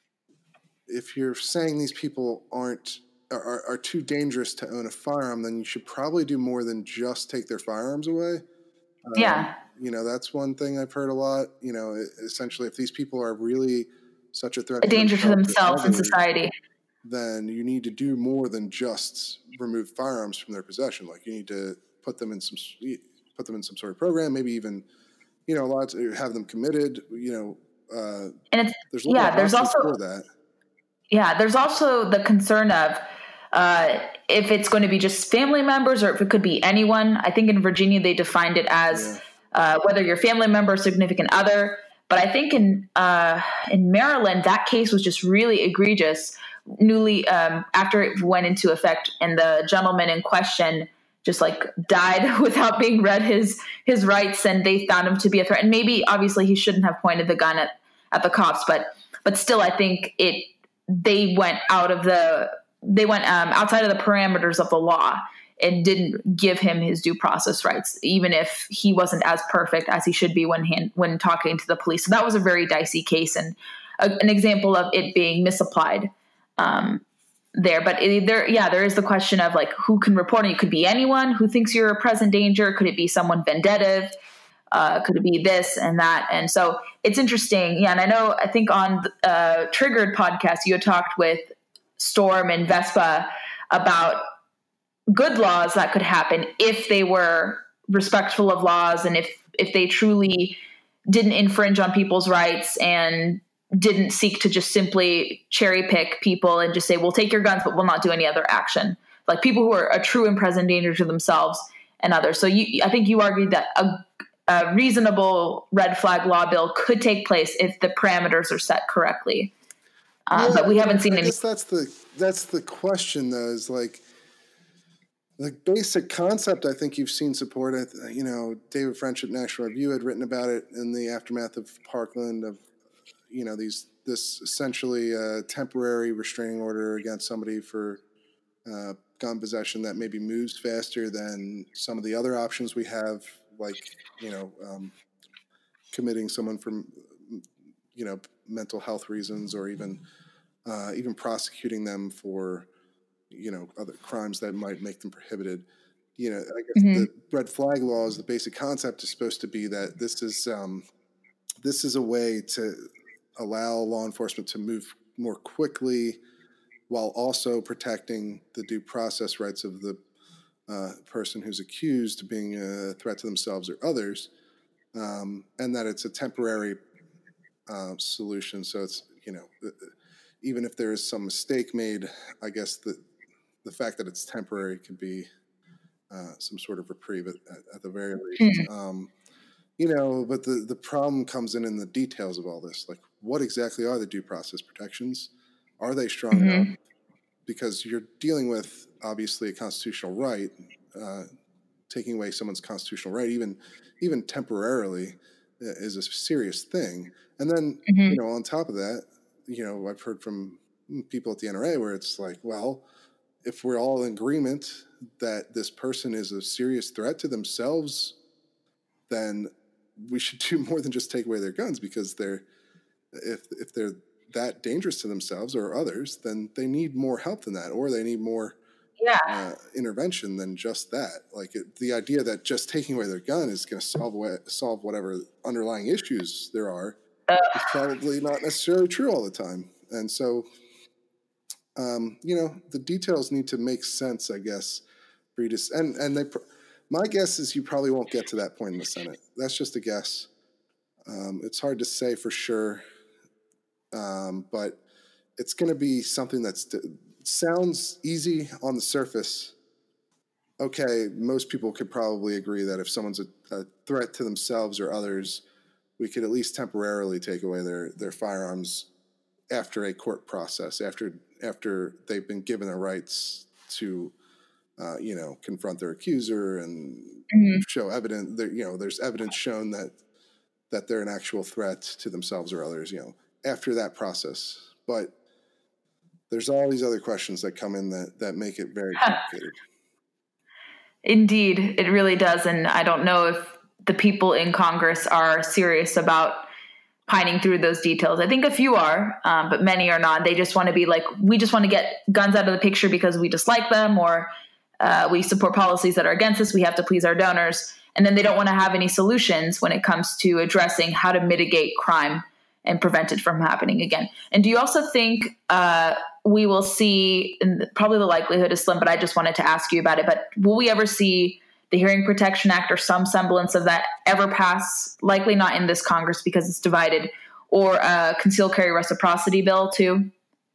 if you're saying these people aren't are, are too dangerous to own a firearm, then you should probably do more than just take their firearms away. Um, yeah. You know, that's one thing I've heard a lot. You know, essentially, if these people are really such a threat, a danger to themselves and society, then you need to do more than just remove firearms from their possession. Like, you need to put them in some put them in some sort of program, maybe even, you know, a lot to have them committed. You know, uh, and it's there's a yeah, there's also for that. Yeah, there's also the concern of uh, if it's going to be just family members or if it could be anyone. I think in Virginia they defined it as. Yeah. Uh, whether your family member or significant other. But I think in uh, in Maryland, that case was just really egregious. Newly, um, after it went into effect, and the gentleman in question just like died without being read his his rights, and they found him to be a threat. And maybe, obviously, he shouldn't have pointed the gun at, at the cops, but but still, I think it they went out of the they went um, outside of the parameters of the law. It didn't give him his due process rights, even if he wasn't as perfect as he should be when hand, when talking to the police. So that was a very dicey case and a, an example of it being misapplied um, there. But it, there, yeah, there is the question of like who can report it. It could be anyone who thinks you're a present danger. Could it be someone vendettive? Uh, could it be this and that? And so it's interesting. Yeah. And I know, I think on the uh, Triggered podcast, you had talked with Storm and Vespa about good laws that could happen if they were respectful of laws and if, if they truly didn't infringe on people's rights and didn't seek to just simply cherry pick people and just say, we'll take your guns, but we'll not do any other action. Like people who are a true and present danger to themselves and others. So you, I think you argued that a, a reasonable red flag law bill could take place if the parameters are set correctly. Uh, yeah, but we haven't seen I any. guess that's the, that's the question though, is like, the basic concept, I think you've seen supported. You know, David French at National Review had written about it in the aftermath of Parkland, of, you know, these this essentially uh, temporary restraining order against somebody for uh, gun possession that maybe moves faster than some of the other options we have, like, you know, um, committing someone for, you know, mental health reasons, or even uh, even prosecuting them for, you know, other crimes that might make them prohibited. You know, I guess mm-hmm. the red flag laws, the basic concept is supposed to be that this is um, this is a way to allow law enforcement to move more quickly while also protecting the due process rights of the uh, person who's accused being a threat to themselves or others, um, and that it's a temporary uh, solution. So it's, you know, even if there is some mistake made, I guess the the fact that it's temporary could be uh, some sort of reprieve at, at the very least. Mm-hmm. Um, you know, but the, the problem comes in in the details of all this. Like, what exactly are the due process protections? Are they strong mm-hmm. enough? Because you're dealing with, obviously, a constitutional right. Uh, taking away someone's constitutional right, even even temporarily, is a serious thing. And then, mm-hmm. you know, on top of that, you know, I've heard from people at the N R A where it's like, well, if we're all in agreement that this person is a serious threat to themselves, then we should do more than just take away their guns, because they're, if if they're that dangerous to themselves or others, then they need more help than that, or they need more yeah. uh, intervention than just that. Like it, the idea that just taking away their gun is going to solve solve whatever underlying issues there are uh. is probably not necessarily true all the time. And so, um, you know, the details need to make sense, I guess, for you to, and and they. My guess is you probably won't get to that point in the Senate. That's just a guess. Um, it's hard to say for sure, um, but it's going to be something that sounds easy on the surface. Okay, most people could probably agree that if someone's a, a threat to themselves or others, we could at least temporarily take away their, their firearms after a court process, after after they've been given their rights to Uh, you know, confront their accuser and mm-hmm. show evidence. You know, there's evidence shown that that they're an actual threat to themselves or others. You know, after that process, but there's all these other questions that come in that that make it very complicated. Indeed, it really does, and I don't know if the people in Congress are serious about pining through those details. I think a few are, um, but many are not. They just want to be like, we just want to get guns out of the picture because we dislike them, or Uh, we support policies that are against us. We have to please our donors. And then they don't want to have any solutions when it comes to addressing how to mitigate crime and prevent it from happening again. And do you also think uh, we will see, and probably the likelihood is slim, but I just wanted to ask you about it, but will we ever see the Hearing Protection Act or some semblance of that ever pass? Likely not in this Congress because it's divided, or a concealed carry reciprocity bill too?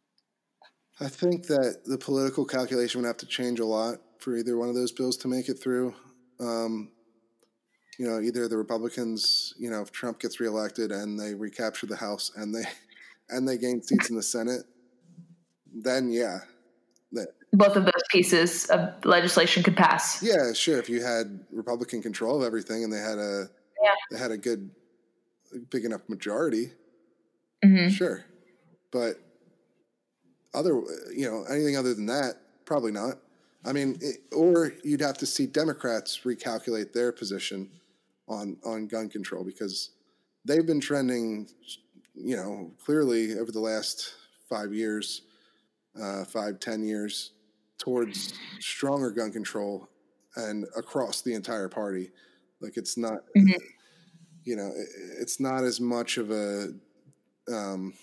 I think that the political calculation would have to change a lot for either one of those bills to make it through. Um, you know, either the Republicans, you know, if Trump gets reelected and they recapture the House and they and they gain seats in the Senate, then yeah. That, both of those pieces of legislation could pass. Yeah, sure. If you had Republican control of everything and they had a yeah. they had a good, big enough majority, mm-hmm. sure. But other, you know, anything other than that, probably not. I mean, it, or you'd have to see Democrats recalculate their position on on gun control, because they've been trending, you know, clearly over the last five years, uh, five, ten years towards stronger gun control and across the entire party. Like it's not, mm-hmm. you know, it, it's not as much of a um,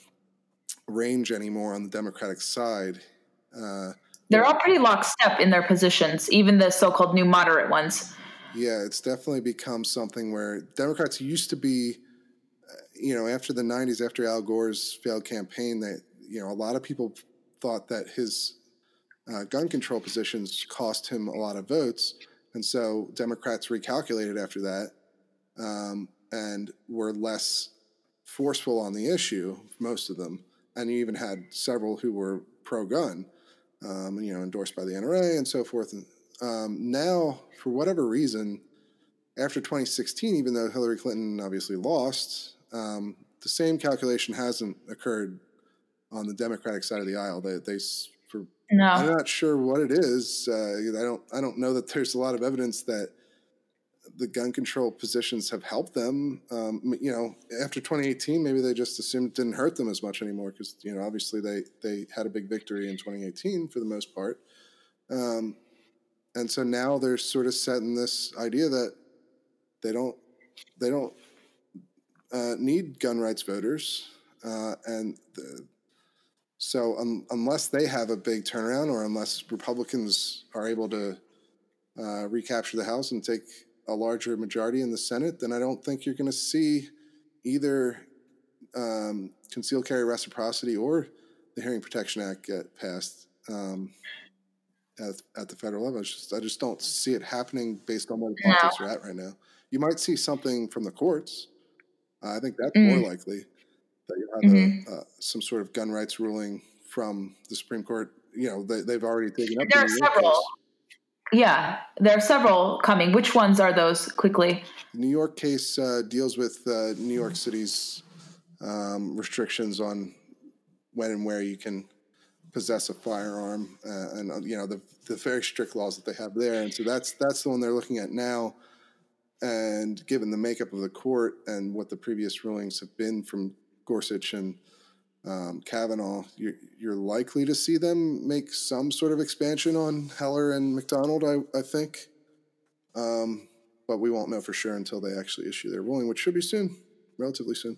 range anymore on the Democratic side. Uh, They're all pretty lockstep in their positions, even the so-called new moderate ones. Yeah, it's definitely become something where Democrats used to be, uh, you know, after the nineties, after Al Gore's failed campaign, that, you know, a lot of people thought that his uh, gun control positions cost him a lot of votes. And so Democrats recalculated after that um, and were less forceful on the issue, most of them. And you even had several who were pro-gun, um, you know, endorsed by the N R A and so forth. And um, now, for whatever reason, after twenty sixteen, even though Hillary Clinton obviously lost, um, the same calculation hasn't occurred on the Democratic side of the aisle. They, they for No. I'm not sure what it is. Uh, I don't I don't know that there's a lot of evidence that the gun control positions have helped them. Um, you know, after twenty eighteen, maybe they just assumed it didn't hurt them as much anymore because, you know, obviously they, they had a big victory in twenty eighteen for the most part. Um, and so now they're sort of set in this idea that they don't they don't uh, need gun rights voters. Uh, and the, so um, unless they have a big turnaround or unless Republicans are able to uh, recapture the House and take a larger majority in the Senate, then I don't think you're going to see either um, concealed carry reciprocity or the Hearing Protection Act get passed um, at, at the federal level. It's just, I just don't see it happening based on where the politics no. are at right now. You might see something from the courts. Uh, I think that's mm. more likely that you have mm-hmm. a, uh, some sort of gun rights ruling from the Supreme Court. You know, they, they've already taken up there the New York several. Case. Yeah, there are several coming. Which ones are those, quickly? The New York case uh, deals with uh, New York City's um, restrictions on when and where you can possess a firearm, uh, and you know the the very strict laws that they have there. And so that's that's the one they're looking at now. And given the makeup of the court and what the previous rulings have been from Gorsuch and um, Kavanaugh, you're, you're likely to see them make some sort of expansion on Heller and McDonald, I, I think. Um, but we won't know for sure until they actually issue their ruling, which should be soon, relatively soon.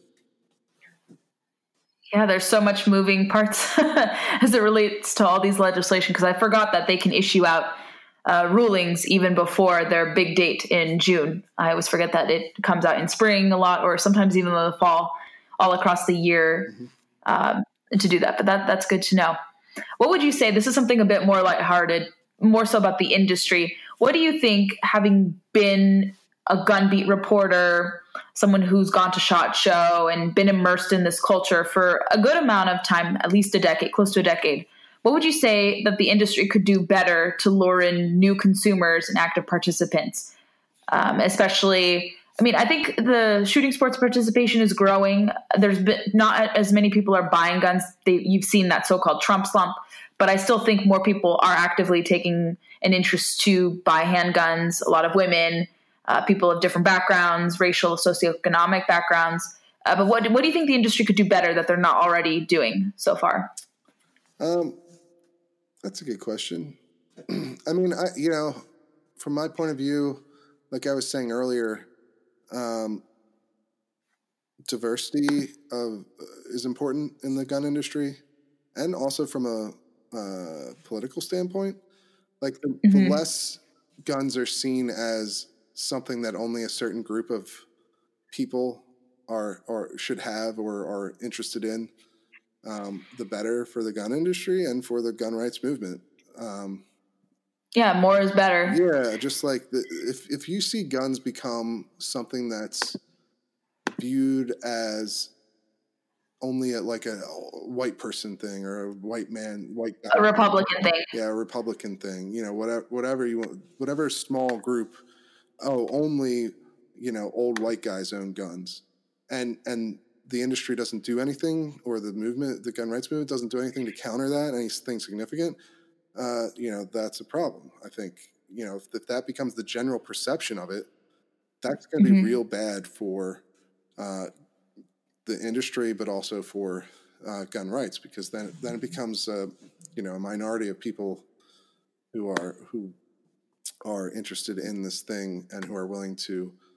Yeah, there's so much moving parts as it relates to all these legislation, because I forgot that they can issue out uh, rulings even before their big date in June. I always forget that it comes out in spring a lot, or sometimes even in the fall, all across the year. Mm-hmm. Um, to do that, but that that's good to know. What would you say? This is something a bit more lighthearted, more so about the industry. What do you think, having been a gun beat reporter, someone who's gone to SHOT Show and been immersed in this culture for a good amount of time, at least a decade, close to a decade, what would you say that the industry could do better to lure in new consumers and active participants, um, especially? I mean, I think the shooting sports participation is growing. There's been not as many people are buying guns. They, you've seen that so-called Trump slump, but I still think more people are actively taking an interest to buy handguns. A lot of women, uh, people of different backgrounds, racial, socioeconomic backgrounds. Uh, but what what do you think the industry could do better that they're not already doing so far? Um, that's a good question. I mean, I you know, from my point of view, like I was saying earlier, Um, diversity of uh, is important in the gun industry, and also from a uh, political standpoint. Like the, mm-hmm. the less guns are seen as something that only a certain group of people are or should have or are interested in, um, the better for the gun industry and for the gun rights movement. Um, Yeah, more is better. Yeah, just like the, if if you see guns become something that's viewed as only a, like a white person thing or a white man, white guy, a Republican thing. Yeah, a Republican thing. You know, whatever whatever you want, whatever small group. Oh, only you know old white guys own guns, and and the industry doesn't do anything, or the movement, the gun rights movement, doesn't do anything to counter that, anything significant. Uh, you know, that's a problem. I think, you know, if, if that becomes the general perception of it, that's going to mm-hmm. be real bad for uh, the industry, but also for uh, gun rights, because then then it becomes, uh, you know, a minority of people who are who are interested in this thing and who are willing to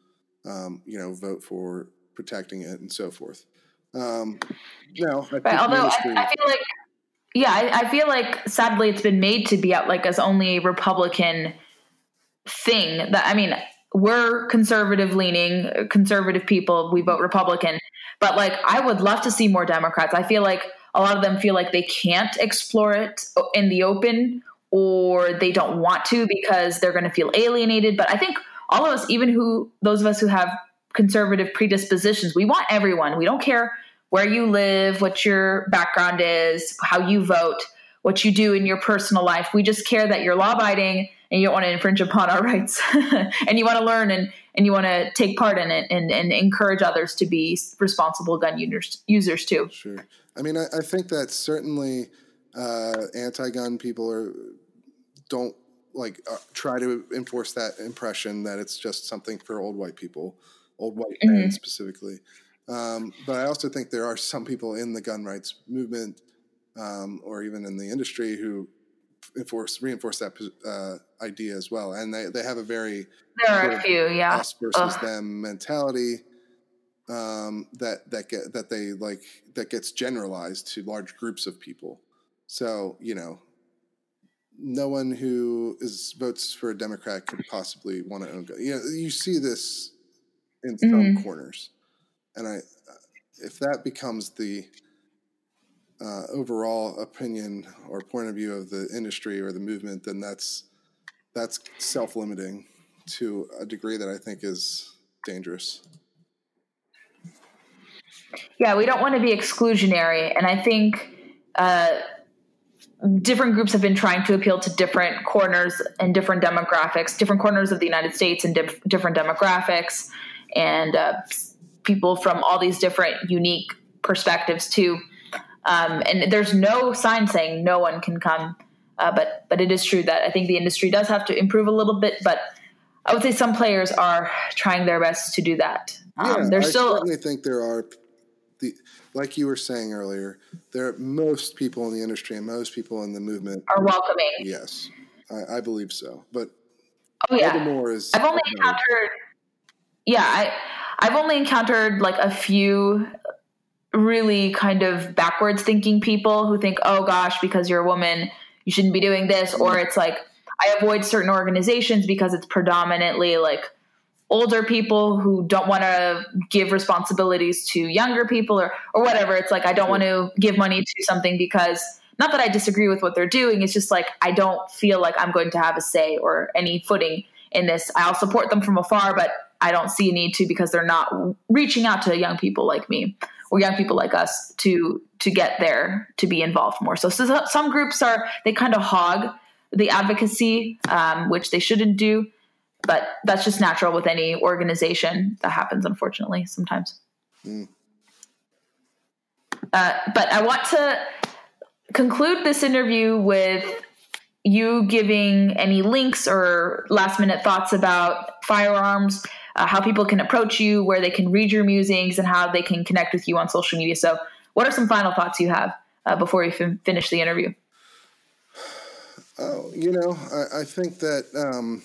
um, you know, vote for protecting it and so forth. Um, no, I think right. Although ministry, I, I feel like, yeah, I, I feel like sadly it's been made to be out like as only a Republican thing. That I mean, we're conservative leaning, conservative people. We vote Republican, but like I would love to see more Democrats. I feel like a lot of them feel like they can't explore it in the open, or they don't want to because they're going to feel alienated. But I think all of us, even who those of us who have conservative predispositions, we want everyone. We don't care where you live, what your background is, how you vote, what you do in your personal life. We just care that you're law abiding and you don't want to infringe upon our rights and you want to learn and, and you want to take part in it and, and encourage others to be responsible gun users, users too. Sure. I mean, I, I think that certainly uh, anti-gun people are don't like uh, try to enforce that impression that it's just something for old white people, old white men mm-hmm. specifically. Um, but I also think there are some people in the gun rights movement um, or even in the industry who enforce reinforce that uh, idea as well, and they, they have a very there are a few yeah us versus Ugh. them mentality um, that that get that they like that gets generalized to large groups of people. So you know, no one who is votes for a Democrat could possibly want to own guns. You know, you see this in some mm-hmm. corners. And I, if that becomes the uh, overall opinion or point of view of the industry or the movement, then that's that's self-limiting to a degree that I think is dangerous. Yeah, we don't want to be exclusionary, and I think uh, different groups have been trying to appeal to different corners and different demographics, different corners of the United States and dif- different demographics, and uh, people from all these different unique perspectives too. Um, and there's no sign saying no one can come. Uh, but, but it is true that I think the industry does have to improve a little bit, but I would say some players are trying their best to do that. Um, yeah, there's I still, certainly think there are the, like you were saying earlier, there are most people in the industry and most people in the movement are welcoming. Yes, I, I believe so. But oh, yeah. more is I've only encountered, yeah, I, I've only encountered like a few really kind of backwards thinking people who think, oh gosh, because you're a woman, you shouldn't be doing this. Mm-hmm. Or it's like, I avoid certain organizations because it's predominantly like older people who don't want to give responsibilities to younger people or, or whatever. It's like, I don't want to give money to something because not that I disagree with what they're doing. It's just like, I don't feel like I'm going to have a say or any footing in this. I'll support them from afar, but I don't see a need to because they're not reaching out to young people like me or young people like us to to get there, to be involved more. So, so some groups are, they kind of hog the advocacy, um, which they shouldn't do. But that's just natural with any organization. That happens, unfortunately, sometimes. Mm. Uh, but I want to conclude this interview with you giving any links or last minute thoughts about firearms, uh, how people can approach you, where they can read your musings, and how they can connect with you on social media. So what are some final thoughts you have uh, before we fin- finish the interview? Oh, you know, I, I think that um,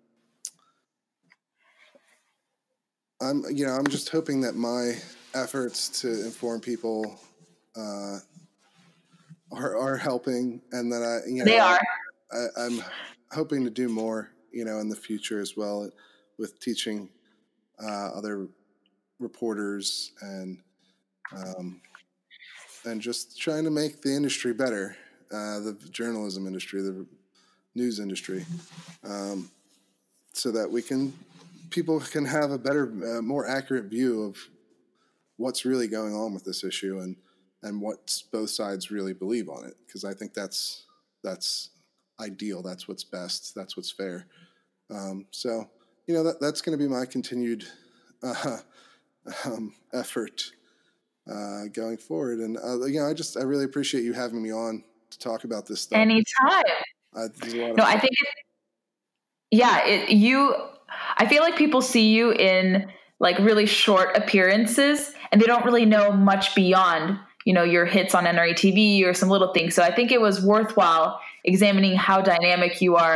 I'm, you know, I'm just hoping that my efforts to inform people uh, are, are helping, and that I, you know, they are. I, I'm hoping to do more, you know, in the future as well, with teaching uh, other reporters and um, and just trying to make the industry better, uh, the journalism industry, the news industry, um, so that we can people can have a better, uh, more accurate view of what's really going on with this issue and and what both sides really believe on it. Because I think that's that's. ideal. That's what's best. That's what's fair. Um, so, you know, that that's going to be my continued uh, um, effort uh, going forward. And, uh, you know, I just, I really appreciate you having me on to talk about this stuff. Anytime. Uh, no, fun. I think, it, yeah, it, you, I feel like people see you in like really short appearances and they don't really know much beyond, you know, your hits on N R A T V or some little things. So I think it was worthwhile examining how dynamic you are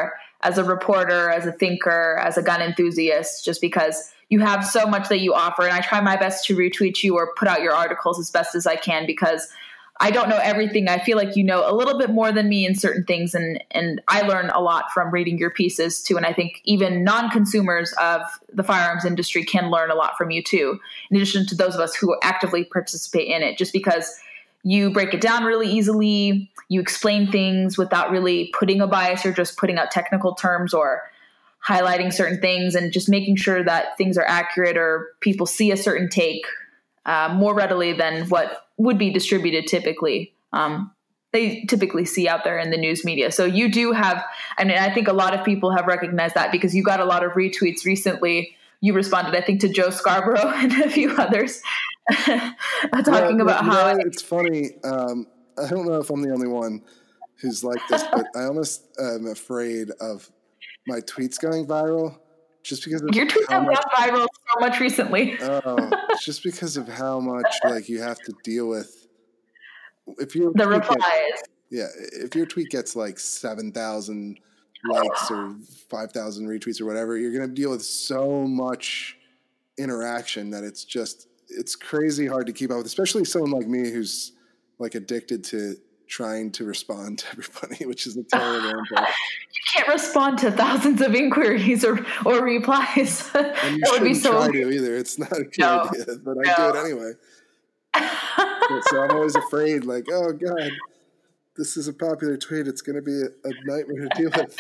as a reporter, as a thinker, as a gun enthusiast, just because you have so much that you offer. And I try my best to retweet you or put out your articles as best as I can, because I don't know everything. I feel like you know a little bit more than me in certain things. And, and I learn a lot from reading your pieces too. And I think even non-consumers of the firearms industry can learn a lot from you too, in addition to those of us who actively participate in it, just because you break it down really easily. You explain things without really putting a bias or just putting out technical terms or highlighting certain things, and just making sure that things are accurate or people see a certain take uh, more readily than what would be distributed typically. Um, they typically see out there in the news media. So you do have, I mean, I think a lot of people have recognized that, because you got a lot of retweets recently. You responded, I think, to Joe Scarborough and a few others talking yeah, about you how know, it's funny. Um, I don't know if I'm the only one who's like this, but I almost am afraid of my tweets going viral, just because of your tweets have gone viral so much recently. Oh, just because of how much like you have to deal with. If your the replies, gets, yeah, if your tweet gets like seven thousand likes or five thousand retweets or whatever, you're going to deal with so much interaction that it's just it's crazy hard to keep up with, especially someone like me who's like addicted to trying to respond to everybody, which is a terrible impact. You can't respond to thousands of inquiries or, or replies. And you that shouldn't would be so try to either. It's not a good no, idea, but I no. do it anyway. So I'm always afraid, like, oh God, this is a popular tweet. It's going to be a, a nightmare to deal with.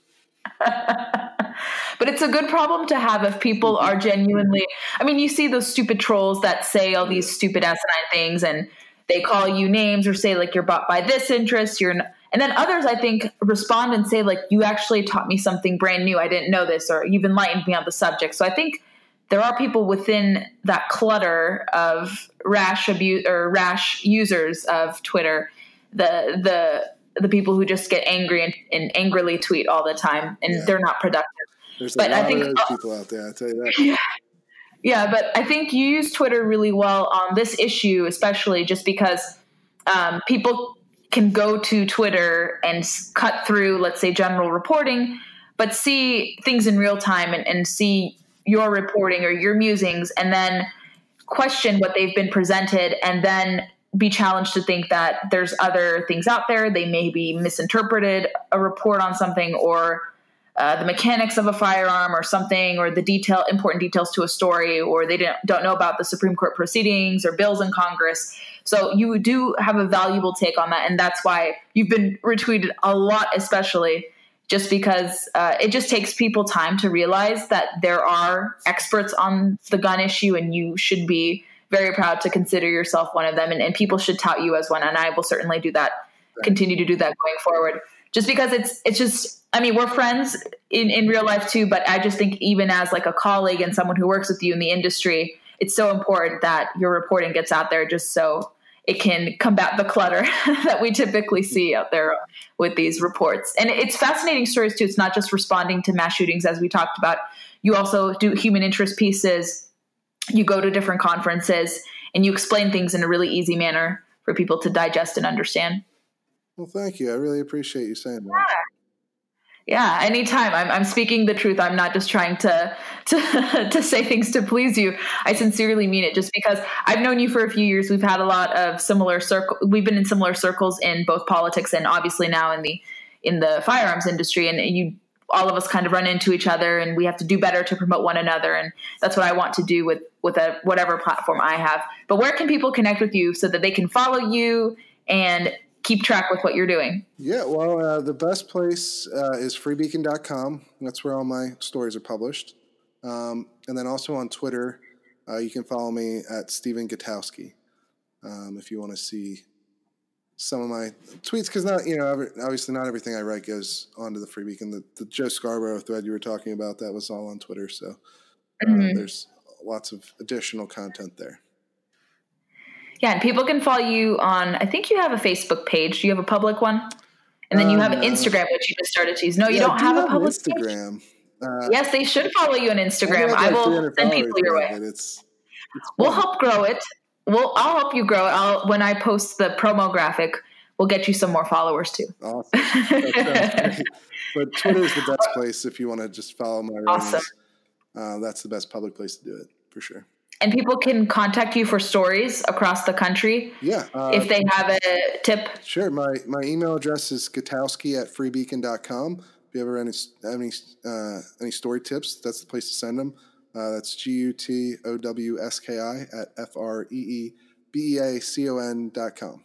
But it's a good problem to have if people are genuinely, I mean, you see those stupid trolls that say all these stupid asinine things, and they call you names or say like you're bought by this interest, you're n- and then others, I think, respond and say like, you actually taught me something brand new. I didn't know this, or you've enlightened me on the subject. So I think there are people within that clutter of rash abuse or rash users of Twitter, the the the people who just get angry and, and angrily tweet all the time, and yeah. they're not productive. There's but a lot I think of those people out there, I'll tell you that. Yeah. Yeah, but I think you use Twitter really well on this issue, especially just because um, people can go to Twitter and cut through, let's say, general reporting, but see things in real time and, and see your reporting or your musings, and then question what they've been presented, and then be challenged to think that there's other things out there. They maybe misinterpreted a report on something, or Uh, the mechanics of a firearm or something, or the detail, important details to a story, or they don't, don't know about the Supreme Court proceedings or bills in Congress. So you do have a valuable take on that. And that's why you've been retweeted a lot, especially just because uh, it just takes people time to realize that there are experts on the gun issue, and you should be very proud to consider yourself one of them. And, and people should tout you as one. And I will certainly do that, continue to do that going forward. Just because it's, it's just, I mean, we're friends in, in real life too, but I just think even as like a colleague and someone who works with you in the industry, it's so important that your reporting gets out there, just so it can combat the clutter that we typically see out there with these reports. And it's fascinating stories too. It's not just responding to mass shootings, as we talked about. You also do human interest pieces. You go to different conferences and you explain things in a really easy manner for people to digest and understand. Well, thank you. I really appreciate you saying that. Yeah. Yeah, anytime. I'm I'm speaking the truth. I'm not just trying to to to say things to please you. I sincerely mean it, just because I've known you for a few years. We've had a lot of similar circle. We've been in similar circles in both politics and obviously now in the in the firearms industry. And you, all of us, kind of run into each other, and we have to do better to promote one another. And that's what I want to do with with a, whatever platform I have. But where can people connect with you so that they can follow you and keep track with what you're doing? Yeah, well, uh, the best place uh, is free beacon dot com. That's where all my stories are published. Um, and then also on Twitter, uh, you can follow me at Stephen Gutowski um, if you want to see some of my tweets. Because not, you know, obviously not everything I write goes onto the Free Beacon. The, the Joe Scarborough thread you were talking about, that was all on Twitter. So uh, mm-hmm. there's lots of additional content there. Yeah, and people can follow you on, I think you have a Facebook page. Do you have a public one? And then you have um, Instagram, which you just started to use. No, you yeah, don't do have, have a public Instagram. page? Uh, yes, they should follow you on Instagram. I, I will send people your way. It. It's, it's we'll help grow it. We'll, I'll help you grow it. I'll, when I post the promo graphic, we'll get you some more followers too. Awesome. That sounds great. But Twitter is the best place if you want to just follow my Awesome. writings. Uh, that's the best public place to do it, for sure. And people can contact you for stories across the country. Yeah. Uh, if they have a tip. Sure. My my email address is gutowski at free beacon dot com. If you ever any have any uh, any story tips, that's the place to send them. Uh, that's G U T O W S K I at F R E E B E A C O N dot com.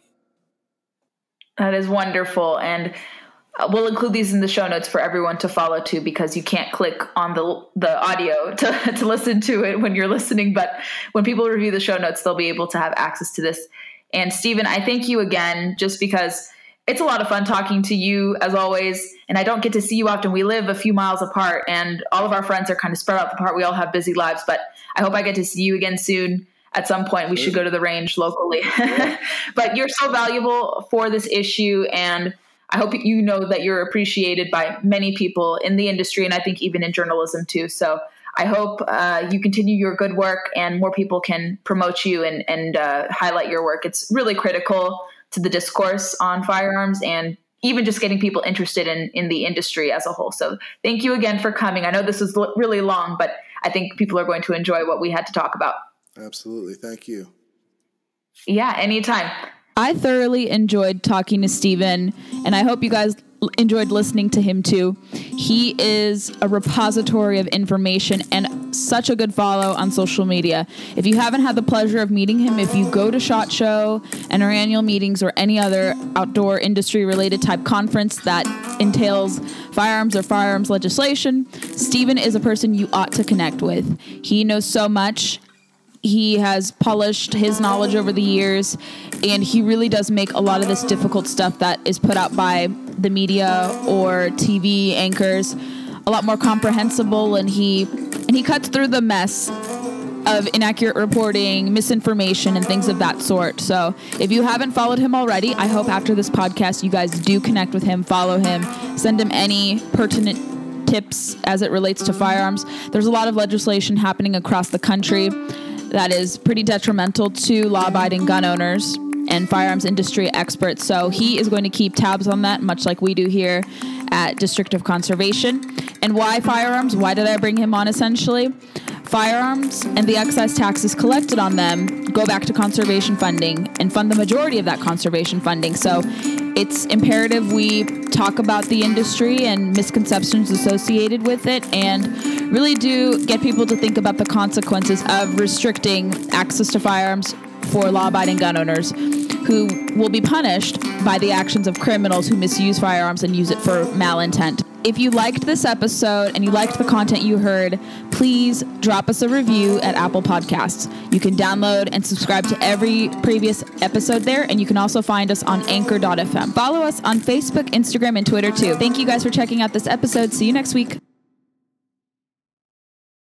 That is wonderful. And we'll include these in the show notes for everyone to follow too, because you can't click on the the audio to, to listen to it when you're listening. But when people review the show notes, they'll be able to have access to this. And Stephen, I thank you again, just because it's a lot of fun talking to you as always. And I don't get to see you often. We live a few miles apart and all of our friends are kind of spread out apart. We all have busy lives, but I hope I get to see you again soon. At some point, we should go to the range locally. But you're so valuable for this issue, and I hope you know that you're appreciated by many people in the industry, and I think even in journalism too. So I hope uh, you continue your good work and more people can promote you and, and uh, highlight your work. It's really critical to the discourse on firearms and even just getting people interested in, in the industry as a whole. So thank you again for coming. I know this was l- really long, but I think people are going to enjoy what we had to talk about. Absolutely. Thank you. Yeah, anytime. I thoroughly enjoyed talking to Stephen, and I hope you guys l- enjoyed listening to him too. He is a repository of information and such a good follow on social media. If you haven't had the pleasure of meeting him, if you go to SHOT Show and our annual meetings or any other outdoor industry related type conference that entails firearms or firearms legislation, Stephen is a person you ought to connect with. He knows so much. He has polished his knowledge over the years, and he really does make a lot of this difficult stuff that is put out by the media or T V anchors a lot more comprehensible, and he and he cuts through the mess of inaccurate reporting, misinformation, and things of that sort. So if you haven't followed him already, I hope after this podcast you guys do connect with him, follow him, send him any pertinent tips as it relates to firearms. There's a lot of legislation happening across the country that is pretty detrimental to law-abiding gun owners and firearms industry experts. So he is going to keep tabs on that, much like we do here at District of Conservation. And why firearms? Why did I bring him on, essentially? Firearms and the excise taxes collected on them go back to conservation funding and fund the majority of that conservation funding. So it's imperative we talk about the industry and misconceptions associated with it and really do get people to think about the consequences of restricting access to firearms for law-abiding gun owners who will be punished by the actions of criminals who misuse firearms and use it for malintent. If you liked this episode and you liked the content you heard, please drop us a review at Apple Podcasts. You can download and subscribe to every previous episode there, and you can also find us on anchor dot f m. Follow us on Facebook, Instagram, and Twitter too. Thank you guys for checking out this episode. See you next week.